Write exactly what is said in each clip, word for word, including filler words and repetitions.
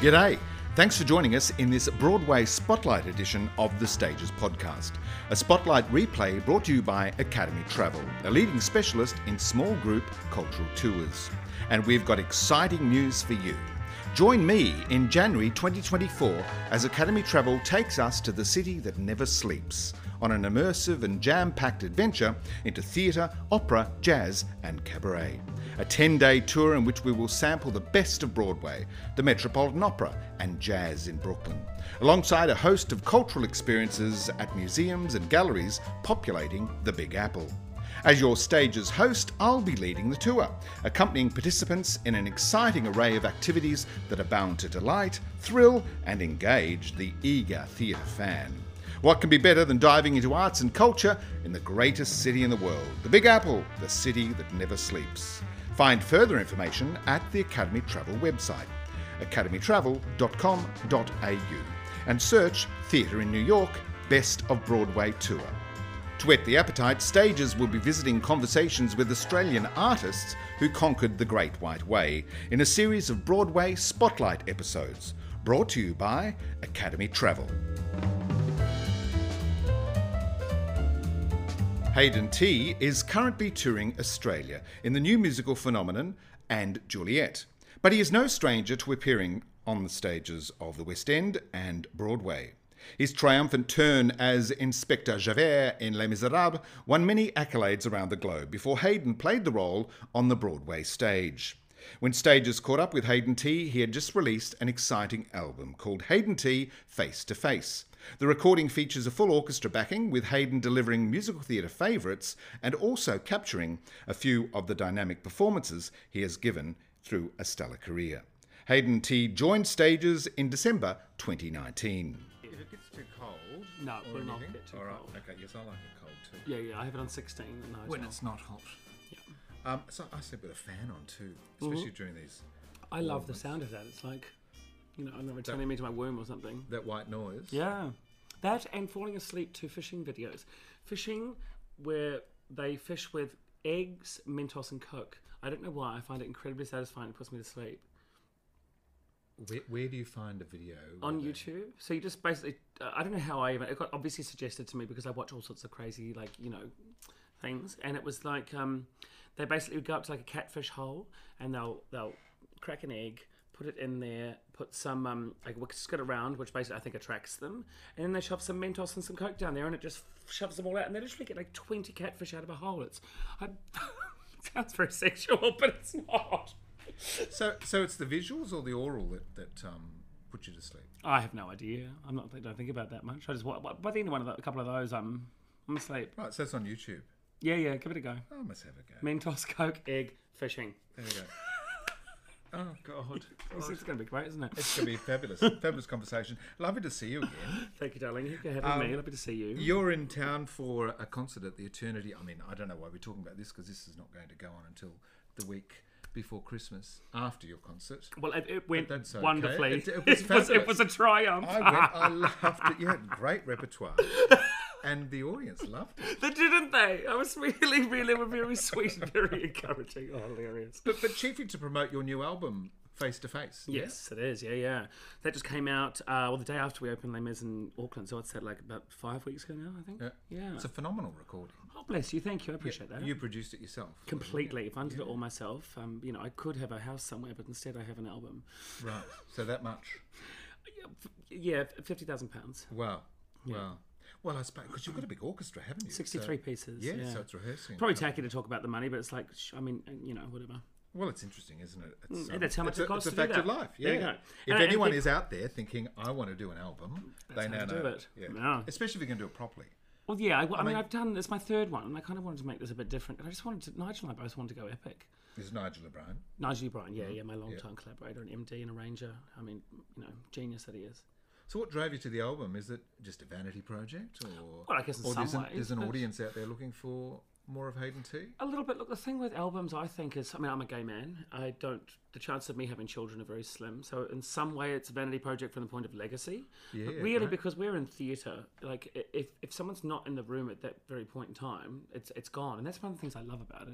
G'day. Thanks for joining us in this Broadway Spotlight edition of the Stages podcast, a Spotlight replay brought to you by Academy Travel, a leading specialist in small group cultural tours. And we've got exciting news for you. Join me in January twenty twenty-four as Academy Travel takes us to the city that never sleeps on an immersive and jam-packed adventure into theatre, opera, jazz and cabaret. A ten-day tour in which we will sample the best of Broadway, the Metropolitan Opera and jazz in Brooklyn, alongside a host of cultural experiences at museums and galleries populating the Big Apple. As your Stages host, I'll be leading the tour, accompanying participants in an exciting array of activities that are bound to delight, thrill and engage the eager theatre fan. What can be better than diving into arts and culture in the greatest city in the world, the Big Apple, the city that never sleeps? Find further information at the Academy Travel website, academy travel dot com dot a u, and search Theatre in New York Best of Broadway Tour. To whet the appetite, Stages will be visiting conversations with Australian artists who conquered the Great White Way in a series of Broadway Spotlight episodes, brought to you by Academy Travel. Hayden T is currently touring Australia in the new musical phenomenon and Juliet, but he is no stranger to appearing on the stages of the West End and Broadway. His triumphant turn as Inspector Javert in Les Miserables won many accolades around the globe before Hayden played the role on the Broadway stage. When Stages caught up with Hayden T, he had just released an exciting album called Hayden T Face to Face. The recording features a full orchestra backing, with Hayden delivering musical theatre favourites and also capturing a few of the dynamic performances he has given through a stellar career. Hayden T joined Stages in December twenty nineteen. If it gets too cold... No, it will not get too All right, cold. okay, yes, I like it cold too. Yeah, yeah, I have it on sixteen. In the When hotel. it's not hot. Yeah. Um, so I sleep with a fan on too, especially during these... I love the moments. sound of that. It's like, you know, I'm not returning me to my womb or something. That white noise. Yeah. That and falling asleep to fishing videos. Fishing where they fish with eggs, Mentos and Coke. I don't know why. I find it incredibly satisfying. It puts me to sleep. Where, where do you find a video? On where they- YouTube. So you just basically, uh, I don't know how I even, it got obviously suggested to me because I watch all sorts of crazy, like, you know, things. And it was like, um, they basically would go up to like a catfish hole and they'll, they'll crack an egg, put it in there, put some, um, like, whisk it around, which basically I think attracts them. And then they shove some Mentos and some Coke down there and it just shoves them all out. And they literally get like twenty catfish out of a hole. It's, I, it sounds very sexual, but it's not. So, so it's the visuals or the oral that, that um, put you to sleep? I have no idea. I'm not. I don't think about that much. I just wa- by the end of one of the, a couple of those, I'm I'm asleep. Right, so it's on YouTube. Yeah, yeah. Give it a go. Oh, I must have a go. Mentos, Coke, egg, fishing. There you go. Oh, God. This is going to be great, isn't it? It's going to be fabulous. Fabulous conversation. Lovely to see you again. Thank you, darling. Thank you for having Um, me. Lovely to see you. You're in town for a concert at the Eternity. I mean, I don't know why we're talking about this because this is not going to go on until the week before Christmas after your concert. Well, it, it went that's okay. wonderfully. It- It, it was was, it fabulous. was a triumph. I went, I loved it. You had great repertoire. And the audience loved it. They didn't they? I was really, really, were very sweet and very encouraging. Oh, hilarious. But, but chiefly to promote your new album, Face to Face. yeah? Yes, it is. Yeah, yeah. That just came out, uh, well, the day after we opened Les Mis in Auckland. So what's that, like about five weeks ago now, I think? Yeah. Yeah. It's a phenomenal recording. Oh, bless you. Thank you. I appreciate that. You produced it yourself. Completely. If I did it all myself, um, you know, I could have a house somewhere, but instead I have an album. Right. So that much. Yeah, fifty thousand pounds. Wow. Wow. Well, I suppose, because you've got a big orchestra, haven't you? Sixty-three So- pieces. Yeah, Yeah, so it's rehearsing. probably tacky to talk about the money, but it's like, sh- I mean, you know, whatever. Well, it's interesting, isn't it? It's, Mm, that's how much it's it a, costs It's a to do fact of that. life. Yeah. There you go. If And- and anyone peop- is out there thinking, I want to do an album, they how now to know. do it. Yeah. Yeah. Especially if you can do it properly. Well, yeah, I, I, mean, mean- I've done, it's my third one, and I kind of wanted to make this a bit different. And I just wanted to, Nigel and I both wanted to go epic. This is Nigel O'Brien. Nigel O'Brien, yeah, yeah, my long-time collaborator, an M D and arranger. I mean, you know, genius that he is. So what drove you to the album? Is it just a vanity project? Or, Well, I guess in or some there's, an, ways, there's an but- audience out there looking for more of Hayden T? A little bit. Look, the thing with albums, I think, is I mean, I'm a gay man. I don't. The chances of me having children are very slim. So in some way, it's a vanity project from the point of legacy. Yeah, but really, right. because we're in theatre, like i- if if someone's not in the room at that very point in time, it's it's gone. And that's one of the things I love about it.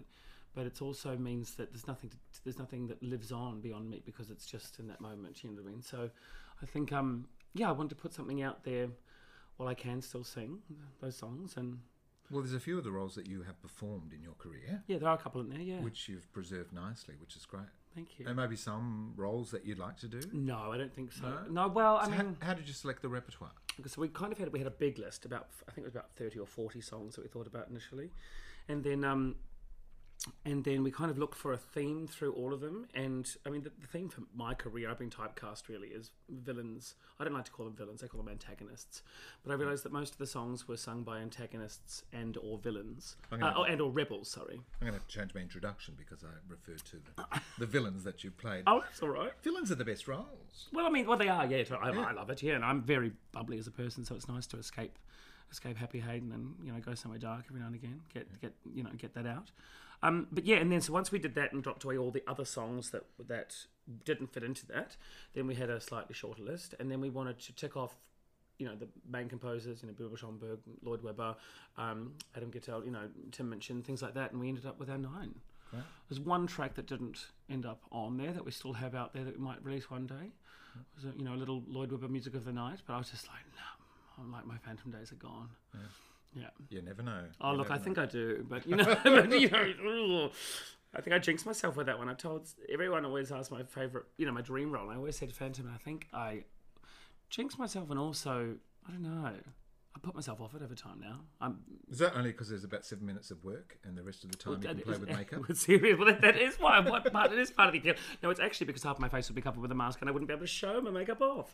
but it also means that there's nothing to, there's nothing that lives on beyond me because it's just in that moment. You know what I mean? So I think um yeah, I want to put something out there while I can still sing those songs. And Well, there's a few of the roles that you have performed in your career, yeah, there are a couple in there. Yeah, which you've preserved nicely, which is great. thank you. And maybe some roles that you'd like to do. No, I don't think so. No? No, well, I So mean, how, how did you select the repertoire? so we kind of had we had a big list about I think it was about thirty or forty songs that we thought about initially, and then um, and then we kind of looked for a theme through all of them. And I mean, the, the theme for my career, I've been typecast really as villains. I don't like to call them villains; I call them antagonists. But I realised that most of the songs were sung by antagonists and or villains, I'm gonna- uh, oh, and or rebels. Sorry. I'm going to have to change my introduction because I referred to the, the villains that you've played. Oh, that's all right. Villains are the best roles. Well, I mean, well, they are. Yeah, I, I love it. Yeah, and I'm very bubbly as a person, so it's nice to escape, escape Happy Hayden, and you know, go somewhere dark every now and again. Get, get, you know, get that out. Um, but yeah, and then so once we did that and dropped away all the other songs that that didn't fit into that, then we had a slightly shorter list, and then we wanted to tick off, you know, the main composers, you know, Bubba Schomburg, Lloyd Webber, um, Adam Gittell, you know, Tim Minchin, things like that, and we ended up with our nine. Right. There's one track that didn't end up on there that we still have out there that we might release one day. It was a, you know, a little Lloyd Webber Music of the Night, but I was just like, no, I'm like, my Phantom days are gone. Yeah. Yeah. You never know. Oh, You look, never I think know. I do, but you know, but, you know, ugh. I think I jinxed myself with that one. I told everyone always asked my favorite, you know, my dream role. And I always said Phantom, and I think I jinxed myself, and also I don't know. I put myself off it over time now. I'm Is that only because there's about seven minutes of work and the rest of the time you that can play is- with makeup? with serious. Well, that, that is why. What part? It is part of the appeal. No, it's actually because half my face would be covered with a mask, and I wouldn't be able to show my makeup off.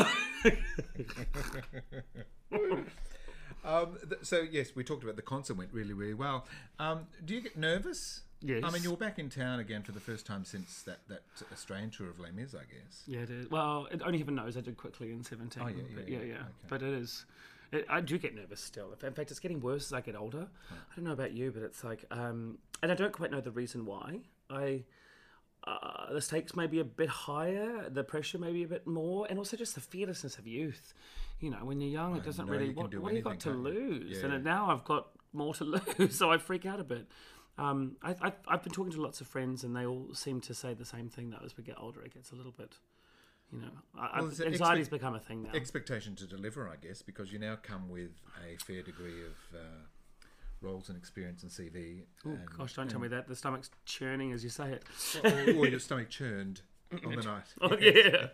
Um, th- so yes, we talked about the concert went really, really well. Um, do you get nervous? Yes. I mean, you're back in town again for the first time since that, that Australian tour of Les Mis, I guess. Yeah, it is. Well, it, only heaven knows I did quickly in seventeen. Oh, yeah, yeah, but yeah, yeah, yeah. okay. But it is. It, I do get nervous still. In fact, it's getting worse as I get older. I don't know about you, but it's like, um, and I don't quite know the reason why. I uh, the stakes may be a bit higher, the pressure may be a bit more, and also just the fearlessness of youth. You know, when you're young, it doesn't know really. you can What, do what do you got to anything, can't you? lose? Yeah. And now I've got more to lose, so I freak out a bit. Um, I, I, I've been talking to lots of friends, and they all seem to say the same thing. Though, as we get older, it gets a little bit, you know, I, Well, I, is it anxiety's expect- become a thing now. Expectation to deliver, I guess, because you now come with a fair degree of uh, roles and experience and C V. Oh and, gosh, don't tell me that. The stomach's churning as you say it. or, or your stomach churned on the night. Oh yeah.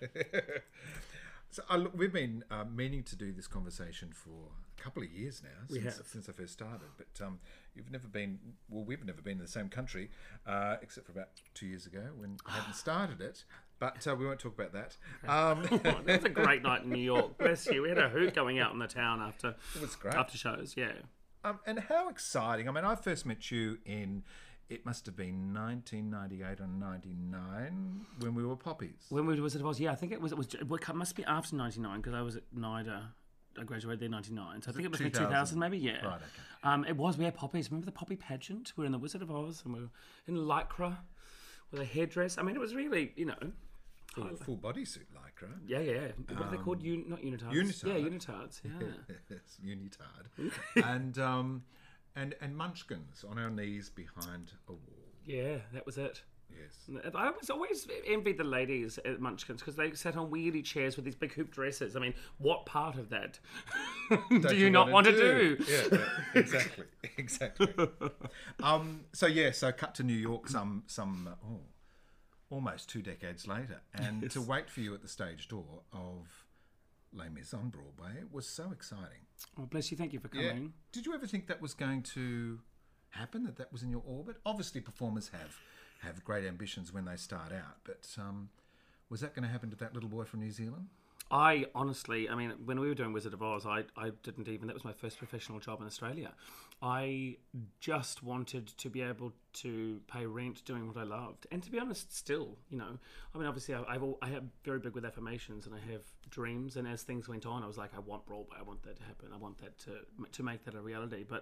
So I, look, we've been uh, meaning to do this conversation for a couple of years now, We since, have. since I first started. But um, you've never been, well, we've never been in the same country, uh, except for about two years ago when I hadn't started it. But uh, we won't talk about that. Um, Oh, that was a great night in New York. Bless you. We had a hoot going out in the town after it was great. after shows. Yeah. Um, and how exciting. I mean, I first met you in, it must have been nineteen ninety-eight or ninety-nine when we were Poppies. When we was it was yeah I think it was it was it must be after ninety-nine because I was at NIDA. I graduated there in ninety-nine, so I think it was like two thousand maybe. Yeah. Right, okay. Um, it was we had poppies. Remember the poppy pageant? We were in the Wizard of Oz and we were in lycra with a hairdress. I mean, it was really you know. Full, full bodysuit lycra. Yeah, yeah. What are they called? Un- not unitards. Unitard. Yeah, unitards. Yeah. Yes, unitard. and um, and and munchkins on our knees behind a wall. Yeah, that was it. Yes. I was always envied the ladies at Munchkins because they sat on weirdy chairs with these big hoop dresses. I mean, what part of that do Don't you not want wanna to do? Yeah, yeah, exactly, exactly. um, so yeah, so cut to New York some some uh, oh, almost two decades later, and Yes. to wait for you at the stage door of Les Mis on Broadway was so exciting. Oh, bless you. Thank you for Yeah. coming. Did you ever think that was going to happen? That that was in your orbit? Obviously, performers have have great ambitions when they start out, but um, was that going to happen to that little boy from New Zealand? I honestly, I mean, when we were doing Wizard of Oz, I, I didn't even, that was my first professional job in Australia. I just wanted to be able to pay rent doing what I loved. And to be honest, still, you know, I mean, obviously I, I've, al- I have very big with affirmations and I have dreams. And as things went on, I was like, I want Broadway. I want that to happen. I want that to, to make that a reality. But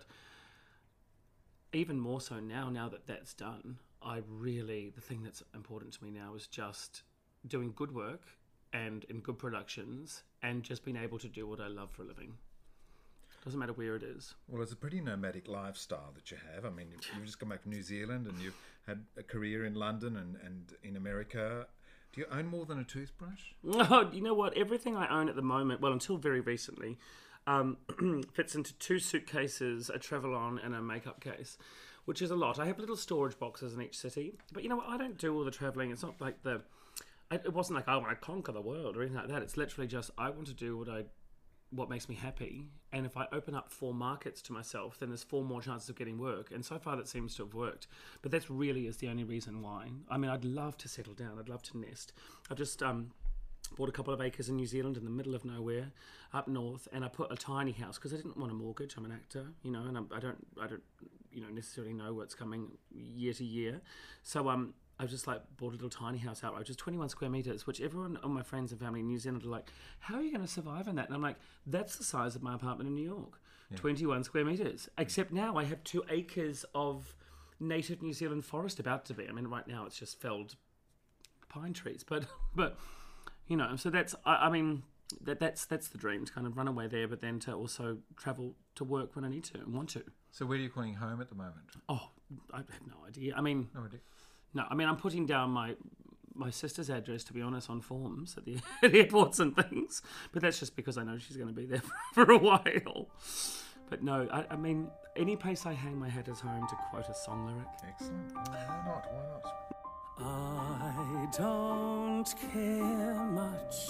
even more so now, now that that's done, I really, the thing that's important to me now is just doing good work and in good productions and just being able to do what I love for a living. Doesn't matter where it is. Well, it's a pretty nomadic lifestyle that you have. I mean, you've you've just come back from New Zealand and you've had a career in London and, and in America. Do you own more than a toothbrush? Oh, you know what? Everything I own at the moment, well, until very recently, um, fits into two suitcases, a travel-on, and a makeup case, which is a lot. I have little storage boxes in each city. But you know what? I don't do all the travelling. It's not like the... It wasn't like I want to conquer the world or anything like that. It's literally just I want to do what I... what makes me happy, and if I open up four markets to myself, then there's four more chances of getting work, and so far that seems to have worked. But that really is the only reason why. I mean, I'd love to settle down, I'd love to nest. I've just um, bought a couple of acres in New Zealand in the middle of nowhere, up north, and I put a tiny house because I didn't want a mortgage. I'm an actor, you know, and I'm, I don't, I don't, you know, necessarily know what's coming year to year. So um. I just like bought a little tiny house outright, just twenty-one square meters, which everyone, all my friends and family in New Zealand are like, how are you going to survive in that? And I'm like, that's the size of my apartment in New York, yeah. twenty-one square meters. Except now I have two acres of native New Zealand forest about to be. I mean, right now it's just felled pine trees, but, but you know, so that's, I, I mean, that that's that's the dream, to kind of run away there, but then to also travel to work when I need to and want to. So where are you calling home at the moment? Oh, I have no idea. I mean... No idea. No, I mean, I'm putting down my my sister's address, to be honest, on forms at the, at airports and things. But that's just because I know she's going to be there for, for a while. But no, I, I mean, any place I hang my hat is home, to quote a song lyric. Excellent. Why not? Why I not? don't care much,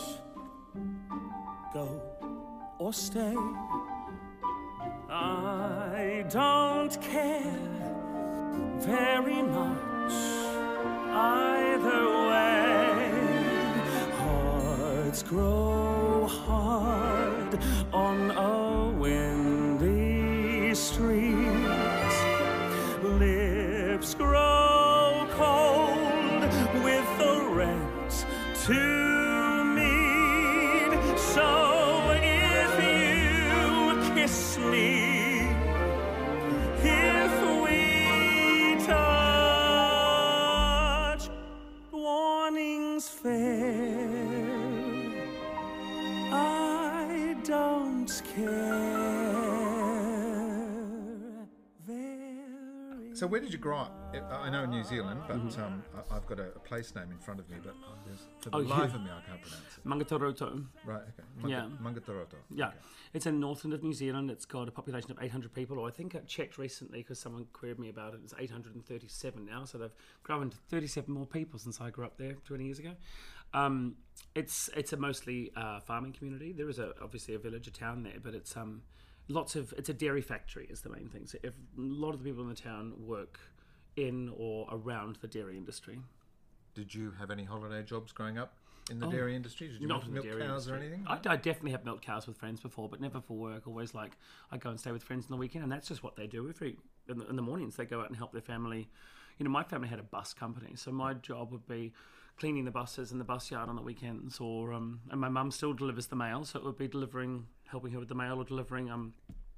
go or stay. I don't care very much either way. Hearts grow hard on a windy street. Lips grow cold with the rent to meet. So if you kiss me, if we touch, warnings fair, I don't care very. So where did you grow up? I know in New Zealand, but mm-hmm. um, I- I've got a, a place name in front of me, but for the Oh, life yeah. of me I can't pronounce it. Mangatoroto. Right, okay. Manga, Yeah. Mangatoroto. Yeah, Okay. it's in Northland of New Zealand. It's got a population of eight hundred people, or I think I checked recently because someone queried me about it. It's eight hundred thirty-seven now, so they've grown to thirty-seven more people since I grew up there twenty years ago. Um, it's it's a mostly uh, farming community. There is a, obviously a village, a town there, but it's um lots of it's a dairy factory is the main thing. So if, a lot of the people in the town work in or around the dairy industry. Did you have any holiday jobs growing up in the Oh, dairy industry? Did you Not milk, in the milk dairy cows or industry. anything? I, I definitely have milked cows with friends before, but never for work. Always like I go and stay with friends on the weekend, and that's just what they do every in the, in the mornings. They go out and help their family. You know, my family had a bus company, so my job would be cleaning the buses in the bus yard on the weekends, or um, and my mum still delivers the mail, so it would be delivering, helping her with the mail, or delivering um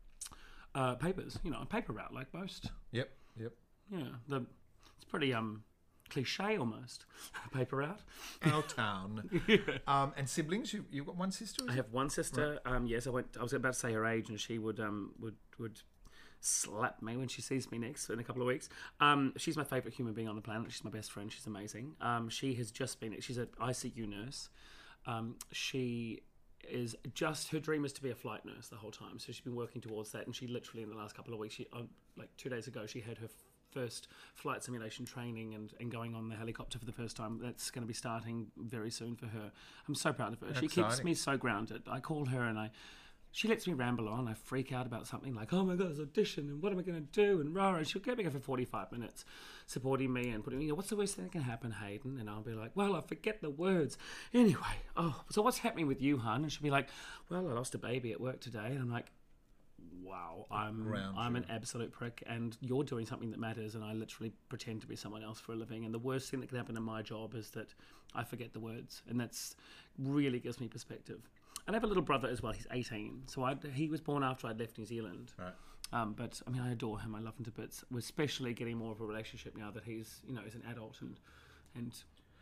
uh, papers. You know, a paper route like most. Yep, yep. Yeah, the it's pretty um. cliche almost, paper route. Our town. um, and siblings, you, you've got one sister? Is I it? have one sister. Um, yes, I went. I was about to say her age, and she would um would would slap me when she sees me next in a couple of weeks. Um, she's my favourite human being on the planet. She's my best friend. She's amazing. Um, she has just been. She's an I C U nurse. Um, she is just her dream is to be a flight nurse the whole time. So she's been working towards that, and she literally in the last couple of weeks, she um, like two days ago, she had her first flight simulation training and, and going on the helicopter for the first time. That's going to be starting very soon for her. I'm so proud of her. She keeps Exciting. me so grounded. I call her and I, she lets me ramble on. I freak out about something like, oh my God, it's audition and what am I going to do? And rah, and she'll get me for forty-five minutes supporting me and putting me, you know, what's the worst thing that can happen, Hayden? And I'll be like, well, I forget the words. Anyway, oh, so what's happening with you, hun? And she'll be like, well, I lost a baby at work today. And I'm like, wow, I'm Ground I'm you. an absolute prick, and you're doing something that matters, and I literally pretend to be someone else for a living. And the worst thing that can happen in my job is that I forget the words, and that's really gives me perspective. And I have a little brother as well. He's eighteen, so I he was born after I'd left New Zealand. Right. Um, but I mean, I adore him. I love him to bits. We're especially getting more of a relationship now that he's you know he's an adult and and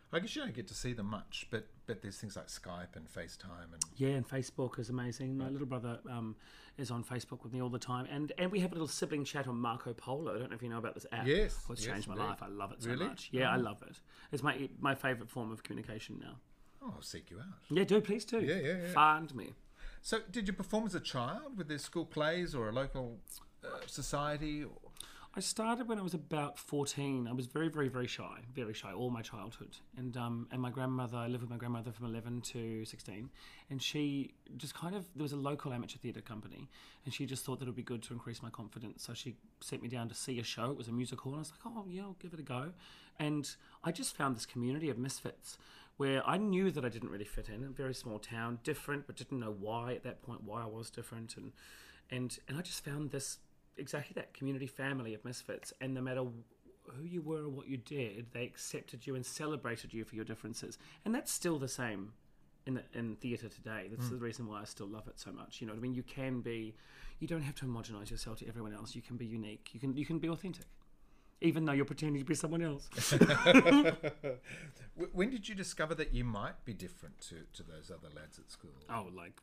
I guess you don't get to see them much, but but there's things like Skype and FaceTime and Yeah, and Facebook is amazing. My little brother um, is on Facebook with me all the time, and and we have a little sibling chat on Marco Polo. I don't know if you know about this app. Yes, Oh, it's yes, changed my indeed. life. I love it so Really? much. Yeah, Oh. I love it. It's my my favourite form of communication now. oh, I'll seek you out. Yeah, do please do. Yeah, yeah, yeah. Find me. So, did you perform as a child with their school plays or a local uh, society? Or... I started when I was about fourteen. I was very, very, very shy, very shy, all my childhood. And um, and my grandmother, I lived with my grandmother from eleven to sixteen. And she just kind of, there was a local amateur theatre company. And she just thought that it would be good to increase my confidence. So she sent me down to see a show. It was a musical. And I was like, oh, yeah, I'll give it a go. And I just found this community of misfits where I knew that I didn't really fit in. A very small town, different, but didn't know why at that point, why I was different. And and and I just found this, exactly that, community family of misfits. And no matter who you were or what you did, they accepted you and celebrated you for your differences. And that's still the same in the, in theatre today. That's mm. the reason why I still love it so much. You know what I mean? You can be, you don't have to homogenise yourself to everyone else. You can be unique. You can you can be authentic, even though you're pretending to be someone else. When did you discover that you might be different to, to those other lads at school? Oh, like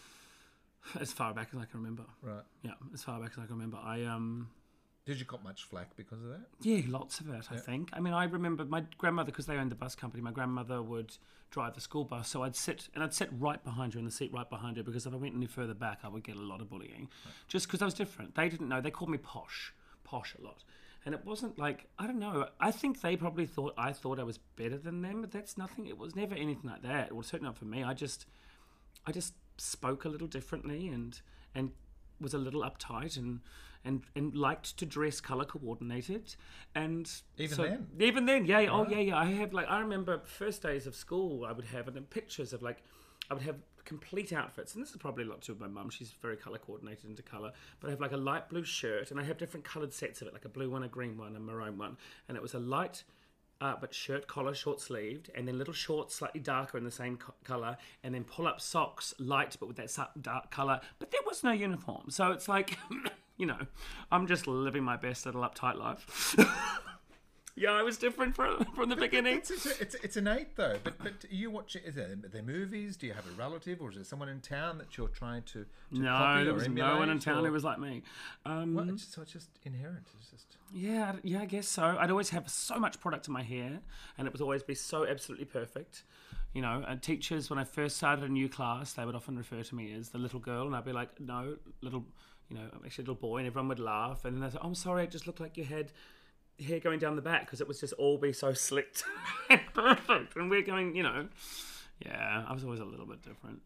as far back as I can remember. Right. Yeah, as far back as I can remember. I um. Did you cop much flack because of that? Yeah, lots of it, I Yeah. think. I mean, I remember my grandmother, because they owned the bus company, my grandmother would drive the school bus, so I'd sit, and I'd sit right behind her, in the seat right behind her, because if I went any further back, I would get a lot of bullying, right. just because I was different. They didn't know. They called me posh, posh a lot. And it wasn't like, I don't know, I think they probably thought I thought I was better than them, but that's nothing. It was never anything like that. It was certainly not for me. I just, I just spoke a little differently and and was a little uptight and and, and liked to dress colour coordinated. And Even so, then? Even then, yeah. Oh, Right. yeah, yeah. I have like, I remember first days of school, I would have and then pictures of like, I would have complete outfits, and this is probably a lot to do with my mum. She's very colour coordinated into colour, but I have like a light blue shirt, and I have different coloured sets of it, like a blue one, a green one, a maroon one, and it was a light uh, but shirt collar, short sleeved, and then little shorts slightly darker in the same co- colour, and then pull up socks, light but with that su- dark colour. But there was no uniform, so it's like, you know, I'm just living my best little uptight life. Yeah, I was different from from the beginning. It's, it's, it's, it's innate though. But but you watch it? Is there, are there movies? Do you have a relative, or is there someone in town that you're trying to, to No, copy there or was emulate? no one in town or, who was like me. Um, Well, it's just, so it's just inherent. It's just Yeah, I- yeah, I guess so. I'd always have so much product in my hair, and it would always be so absolutely perfect. You know, and teachers, when I first started a new class, they would often refer to me as the little girl, and I'd be like, no, little, you know, I'm actually a little boy, and everyone would laugh, and then they'd say, oh, I'm sorry, it just looked like you had hair going down the back, because it was just all be so slicked and perfect, and we're going, you know, yeah, I was always a little bit different.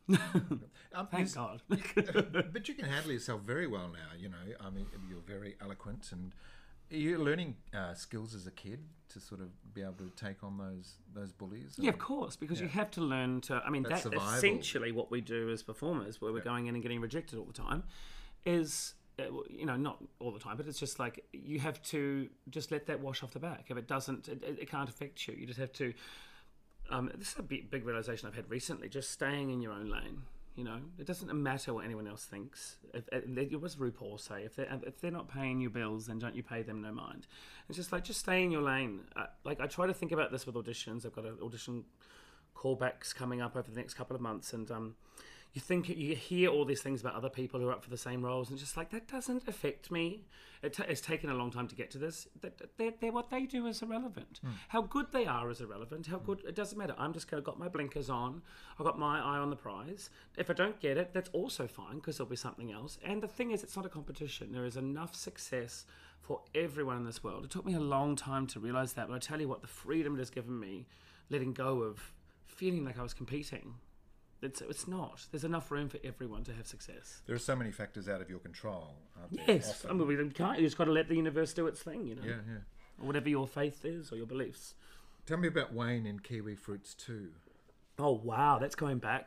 um, Thank is- God. But you can handle yourself very well now. You know, I mean, you're very eloquent, and you're learning uh, skills as a kid to sort of be able to take on those those bullies. Yeah, of course, because you Yeah. have to learn to. I mean, That's that's survival. essentially what we do as performers, where we're Yeah. going in and getting rejected all the time, is uh, you know, not all the time, but it's just like you have to just let that wash off the back. If it doesn't, it, it can't affect you. You just have to. Um, this is a big, big realization I've had recently. Just staying in your own lane. You know, it doesn't matter what anyone else thinks. If, if, it was RuPaul say, if they're, if they're not paying you bills, then don't you pay them no mind. It's just like, just stay in your lane. Uh, like, I try to think about this with auditions. I've got an audition callbacks coming up over the next couple of months, and um, you think, you hear all these things about other people who are up for the same roles, and it's just like, that doesn't affect me. It t- it's taken a long time to get to this. That they're, they're, what they do is irrelevant. Mm. How good they are is irrelevant. How good, it doesn't matter. I'm just going to got my blinkers on. I've got my eye on the prize. If I don't get it, that's also fine, because there'll be something else. And the thing is, it's not a competition. There is enough success for everyone in this world. It took me a long time to realise that, but I tell you what, the freedom it has given me, letting go of feeling like I was competing, It's, it's not. There's enough room for everyone to have success. There are so many factors out of your control. Aren't there, Yes. often? I mean, we can't. You just got to let the universe do its thing, you know. Yeah, yeah. Or whatever your faith is or your beliefs. Tell me about Wayne in Kiwi Fruits two. Oh, wow. That's going back.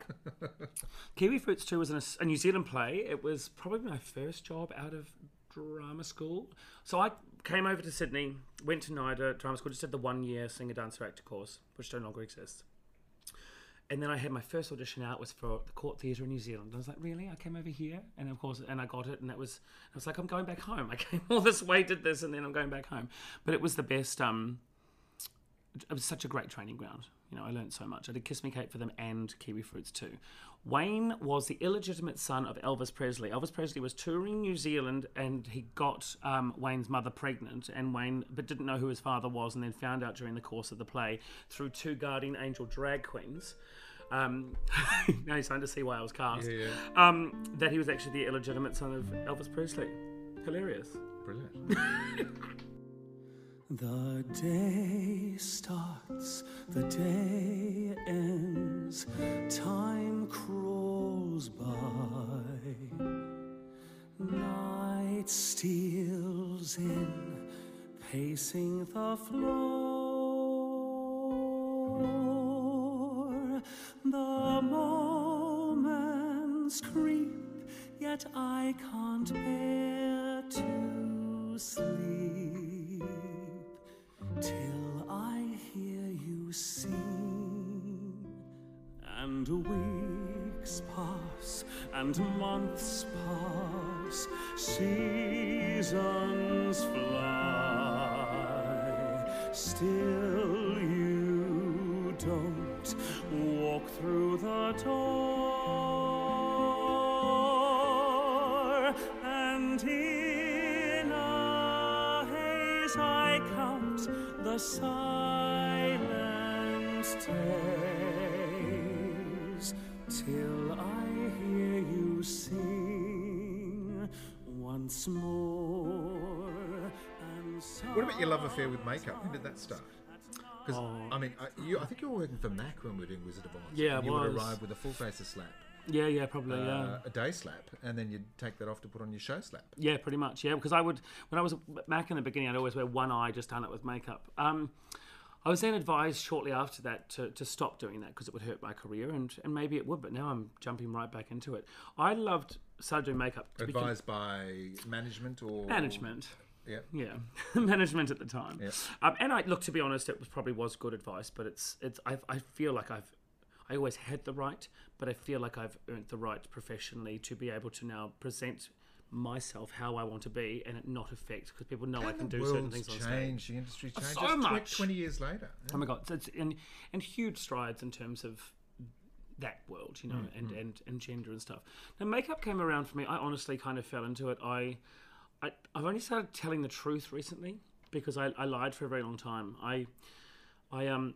Kiwi Fruits two was in a, a New Zealand play. It was probably my first job out of drama school. So I came over to Sydney, went to NIDA Drama School, just did the one-year singer, dancer, actor course, which no longer exists. And then I had my first audition out was for the Court Theatre in New Zealand. I was like, really? I came over here? And of course, and I got it, and that was, I was like, I'm going back home. I came all this way, did this, and then I'm going back home. But it was the best, um, it was such a great training ground. You know, I learned so much. I did Kiss Me Kate for them and Kiwi Fruits too. Wayne was the illegitimate son of Elvis Presley. Elvis Presley was touring New Zealand and he got um, Wayne's mother pregnant, and Wayne but didn't know who his father was, and then found out during the course of the play through two guardian angel drag queens. Um, now you're starting to see why I was cast. Yeah, yeah. Um, that he was actually the illegitimate son of Elvis Presley. Hilarious. Brilliant. The day starts, the day ends, time crawls by, night steals in, pacing the floor. The moments creep, yet I can't bear to sleep till I hear you sing. And weeks pass and months pass, seasons fly, still you don't walk through the door. And in a haze I count the silent days till I hear you sing once more. And What about your love affair with makeup? When did that start? Because Oh. I mean, I, you, I think you were working for Mac when we were doing Wizard of Oz. Yeah, and I you would was. arrive with a full face of slap, Yeah, yeah, probably, yeah. uh, a day slap, and then you'd take that off to put on your show slap. Yeah, pretty much. Yeah, because I would, when I was at Mac in the beginning, I'd always wear one eye, just done it with makeup. Um, I was then advised shortly after that to, to stop doing that because it would hurt my career, and, and maybe it would, but now I'm jumping right back into it. I loved, started doing makeup. To become- Advised by management or management. Yeah. Yeah, management at the time. Yeah. Um, and I look, to be honest, it was probably was good advice, but it's it's I I feel like I've I always had the right, but I feel like I've earned the right professionally to be able to now present myself how I want to be and it not affect, because people know I can the do certain world's things on stage. changed, the industry changed. So Just tw- much. twenty years later. Oh my god, so it's and and huge strides in terms of that world, you know, Mm, and, and and gender and stuff. Now, makeup came around for me. I honestly kind of fell into it. I, I I've only started telling the truth recently because I, I lied for a very long time. I, I um,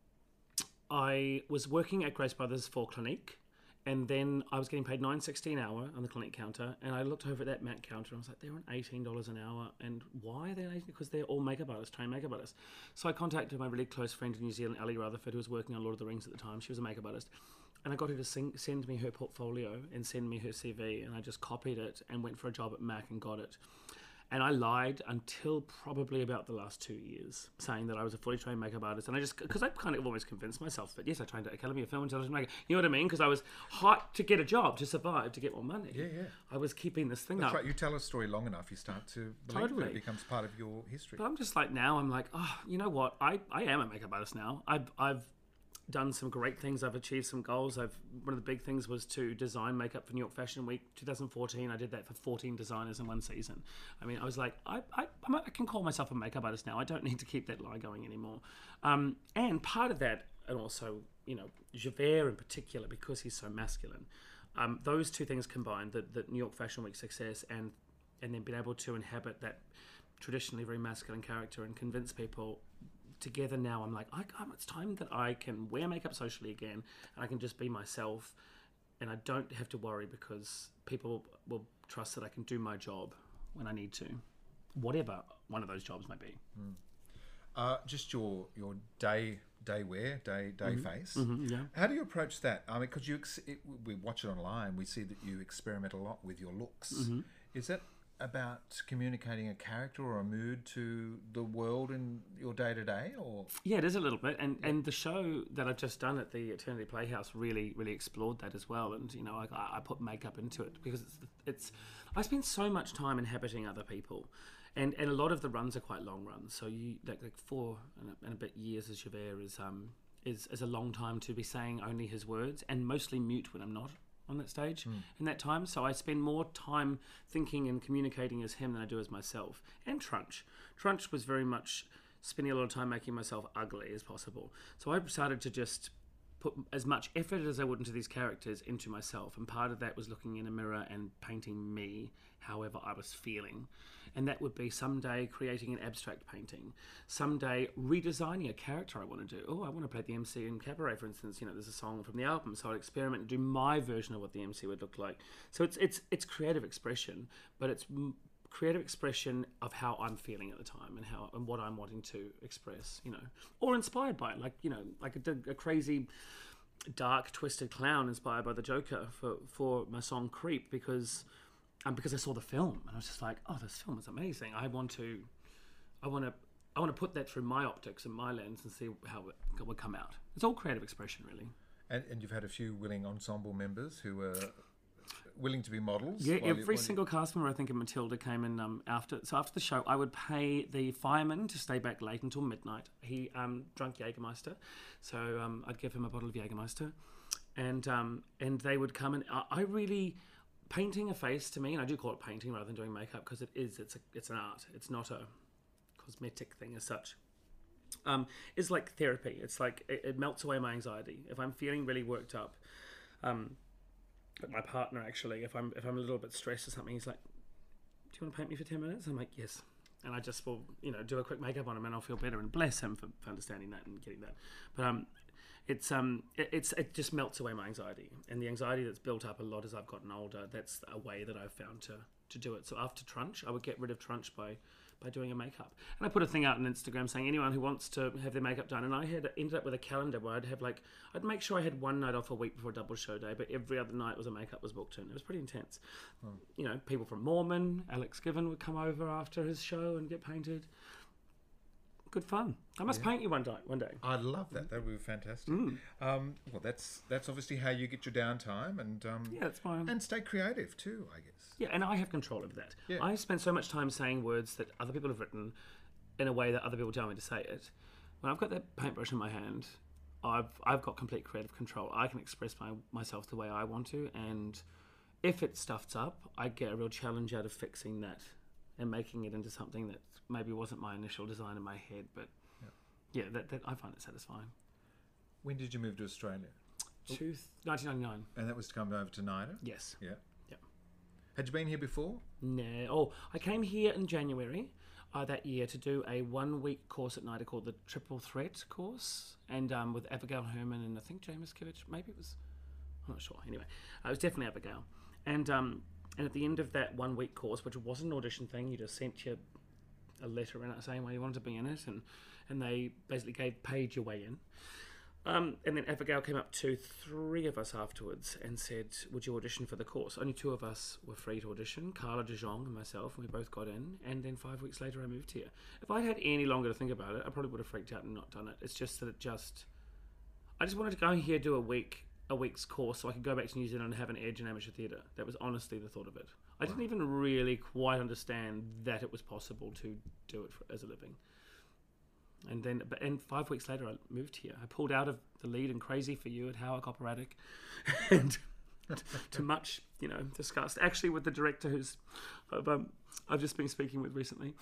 I was working at Grace Brothers for Clinique, and then I was getting paid nine sixty an hour on the Clinique counter, and I looked over at that Mac counter and I was like, they're on eighteen dollars an hour, and why are they on eighteen? Because they're all makeup artists, trained makeup artists. So I contacted my really close friend in New Zealand, Ali Rutherford, who was working on Lord of the Rings at the time. She was a makeup artist. And I got her to sing, send me her portfolio and send me her C V, and I just copied it and went for a job at Mac and got it. And I lied until probably about the last two years, saying that I was a fully trained makeup artist. And I just, because I kind of almost convinced myself that, yes, I trained at Academy of Film and Television Makeup. You know what I mean? Because I was hyped to get a job, to survive, to get more money. Yeah, yeah. I was keeping this thing That's up. right. You tell a story long enough, you start to believe Totally. that it becomes part of your history. But I'm just like, now I'm like, oh, you know what? I, I am a makeup artist now. I've, I've done some great things. I've achieved some goals. I've one of the big things was to design makeup for New York Fashion Week twenty fourteen. I did that for fourteen designers in one season. I mean, I was like, I I, I'm a, I can call myself a makeup artist now. I don't need to keep that lie going anymore. Um, and part of that, and also, you know, Javert in particular, because he's so masculine. Um, those two things combined, the, the New York Fashion Week success and and then being able to inhabit that traditionally very masculine character and convince people. Together now, I'm like, I, it's time that I can wear makeup socially again, and I can just be myself, and I don't have to worry because people will trust that I can do my job when I need to, whatever one of those jobs may be. Mm. Uh, just your your day day wear, day day Mm-hmm. face. Mm-hmm, yeah. How do you approach that? I mean, because you ex- it, we watch it online, we see that you experiment a lot with your looks. Mm-hmm. Is that about communicating a character or a mood to the world in your day to day, or Yeah, it is a little bit, and and the show that I've just done at the Eternity Playhouse really really explored that as well. And you know, I, I put makeup into it because it's it's I spend so much time inhabiting other people, and and a lot of the runs are quite long runs. So you like, like four and a, and a bit years as Javert is um is is a long time to be saying only his words and mostly mute when I'm not on that stage mm. in that time. So I spend more time thinking and communicating as him than I do as myself. And Trunch. Trunch was very much spending a lot of time making myself ugly as possible. So I started to just put as much effort as I would into these characters into myself, and part of that was looking in a mirror and painting me however I was feeling. And that would be someday creating an abstract painting, someday redesigning a character I want to do. Oh, I want to play the M C in Cabaret, for instance. You know, there's a song from the album, so I'd experiment and do my version of what the M C would look like. So it's it's it's creative expression, but it's m- creative expression of how I'm feeling at the time and how and what I'm wanting to express. You know, or inspired by it, like you know, like a, a crazy, dark, twisted clown inspired by the Joker for for my song Creep, because. Um, because I saw the film and I was just like, oh, this film is amazing. I want to, I want to, I want to put that through my optics and my lens and see how it would come out. It's all creative expression, really. And, and you've had a few willing ensemble members who were willing to be models. Yeah, while every you, single you... cast member, I think, in Matilda came in um, after. So after the show, I would pay the fireman to stay back late until midnight. He um, drank Jägermeister, so um, I'd give him a bottle of Jägermeister, and um, and they would come and I, I really. Painting a face to me, and I do call it painting rather than doing makeup because it is, it's a, it's an art. It's not a cosmetic thing as such. Um, it's like therapy. It's like, it, it melts away my anxiety. If I'm feeling really worked up, um, but my partner actually, if I'm if I'm a little bit stressed or something, he's like, do you want to paint me for ten minutes? I'm like, yes. And I just will, you know, do a quick makeup on him and I'll feel better. And bless him for, for understanding that and getting that. But um, It's um, it, it's it just melts away my anxiety, and the anxiety that's built up a lot as I've gotten older. That's a way that I've found to, to do it. So after Trunch, I would get rid of Trunch by, by doing a makeup, and I put a thing out on Instagram saying anyone who wants to have their makeup done. And I had ended up with a calendar where I'd have like I'd make sure I had one night off a week before a double show day, but every other night was a makeup was booked in. It was pretty intense. Hmm. You know, people from Mormon, Alex Given would come over after his show and get painted. Good fun. I must yeah. paint you one day. One day. I'd love that. That would be fantastic. Mm. Um, well, that's that's obviously how you get your downtime and um, yeah, that's fine. And stay creative too, I guess. Yeah, and I have control over that. Yeah. I spend so much time saying words that other people have written in a way that other people tell me to say it. When I've got that paintbrush in my hand, I've I've got complete creative control. I can express my myself the way I want to, and if it stuffs up, I get a real challenge out of fixing that and making it into something that maybe wasn't my initial design in my head, but yeah, yeah that, that I find it satisfying. When did you move to Australia? Two, nineteen ninety-nine. And that was to come over to NIDA? Yes. Yeah. Yeah. Had you been here before? No. Oh, I came here in January uh, that year to do a one-week course at NIDA called the Triple Threat course, and um, with Abigail Herman and I think James Kivich. Maybe it was, I'm not sure. Anyway, uh, it was definitely Abigail. And um, and at the end of that one-week course, which wasn't an audition thing, you just sent your a letter in it saying why you wanted to be in it, and, and they basically gave paid your way in. Um, and then Abigail came up to three of us afterwards and said, would you audition for the course? Only two of us were free to audition, Carla de Jong and myself, and we both got in. And then five weeks later I moved here. If I'd had any longer to think about it, I probably would have freaked out and not done it. It's just that it just... I just wanted to go here, do a week, a week's course so I could go back to New Zealand and have an edge in amateur theatre. That was honestly the thought of it. I didn't even really quite understand that it was possible to do it for, as a living. And then, but and five weeks later, I moved here. I pulled out of the lead in Crazy for You at Howard Operatic, and to much, you know, disgust. Actually, with the director who's I've, um, I've just been speaking with recently,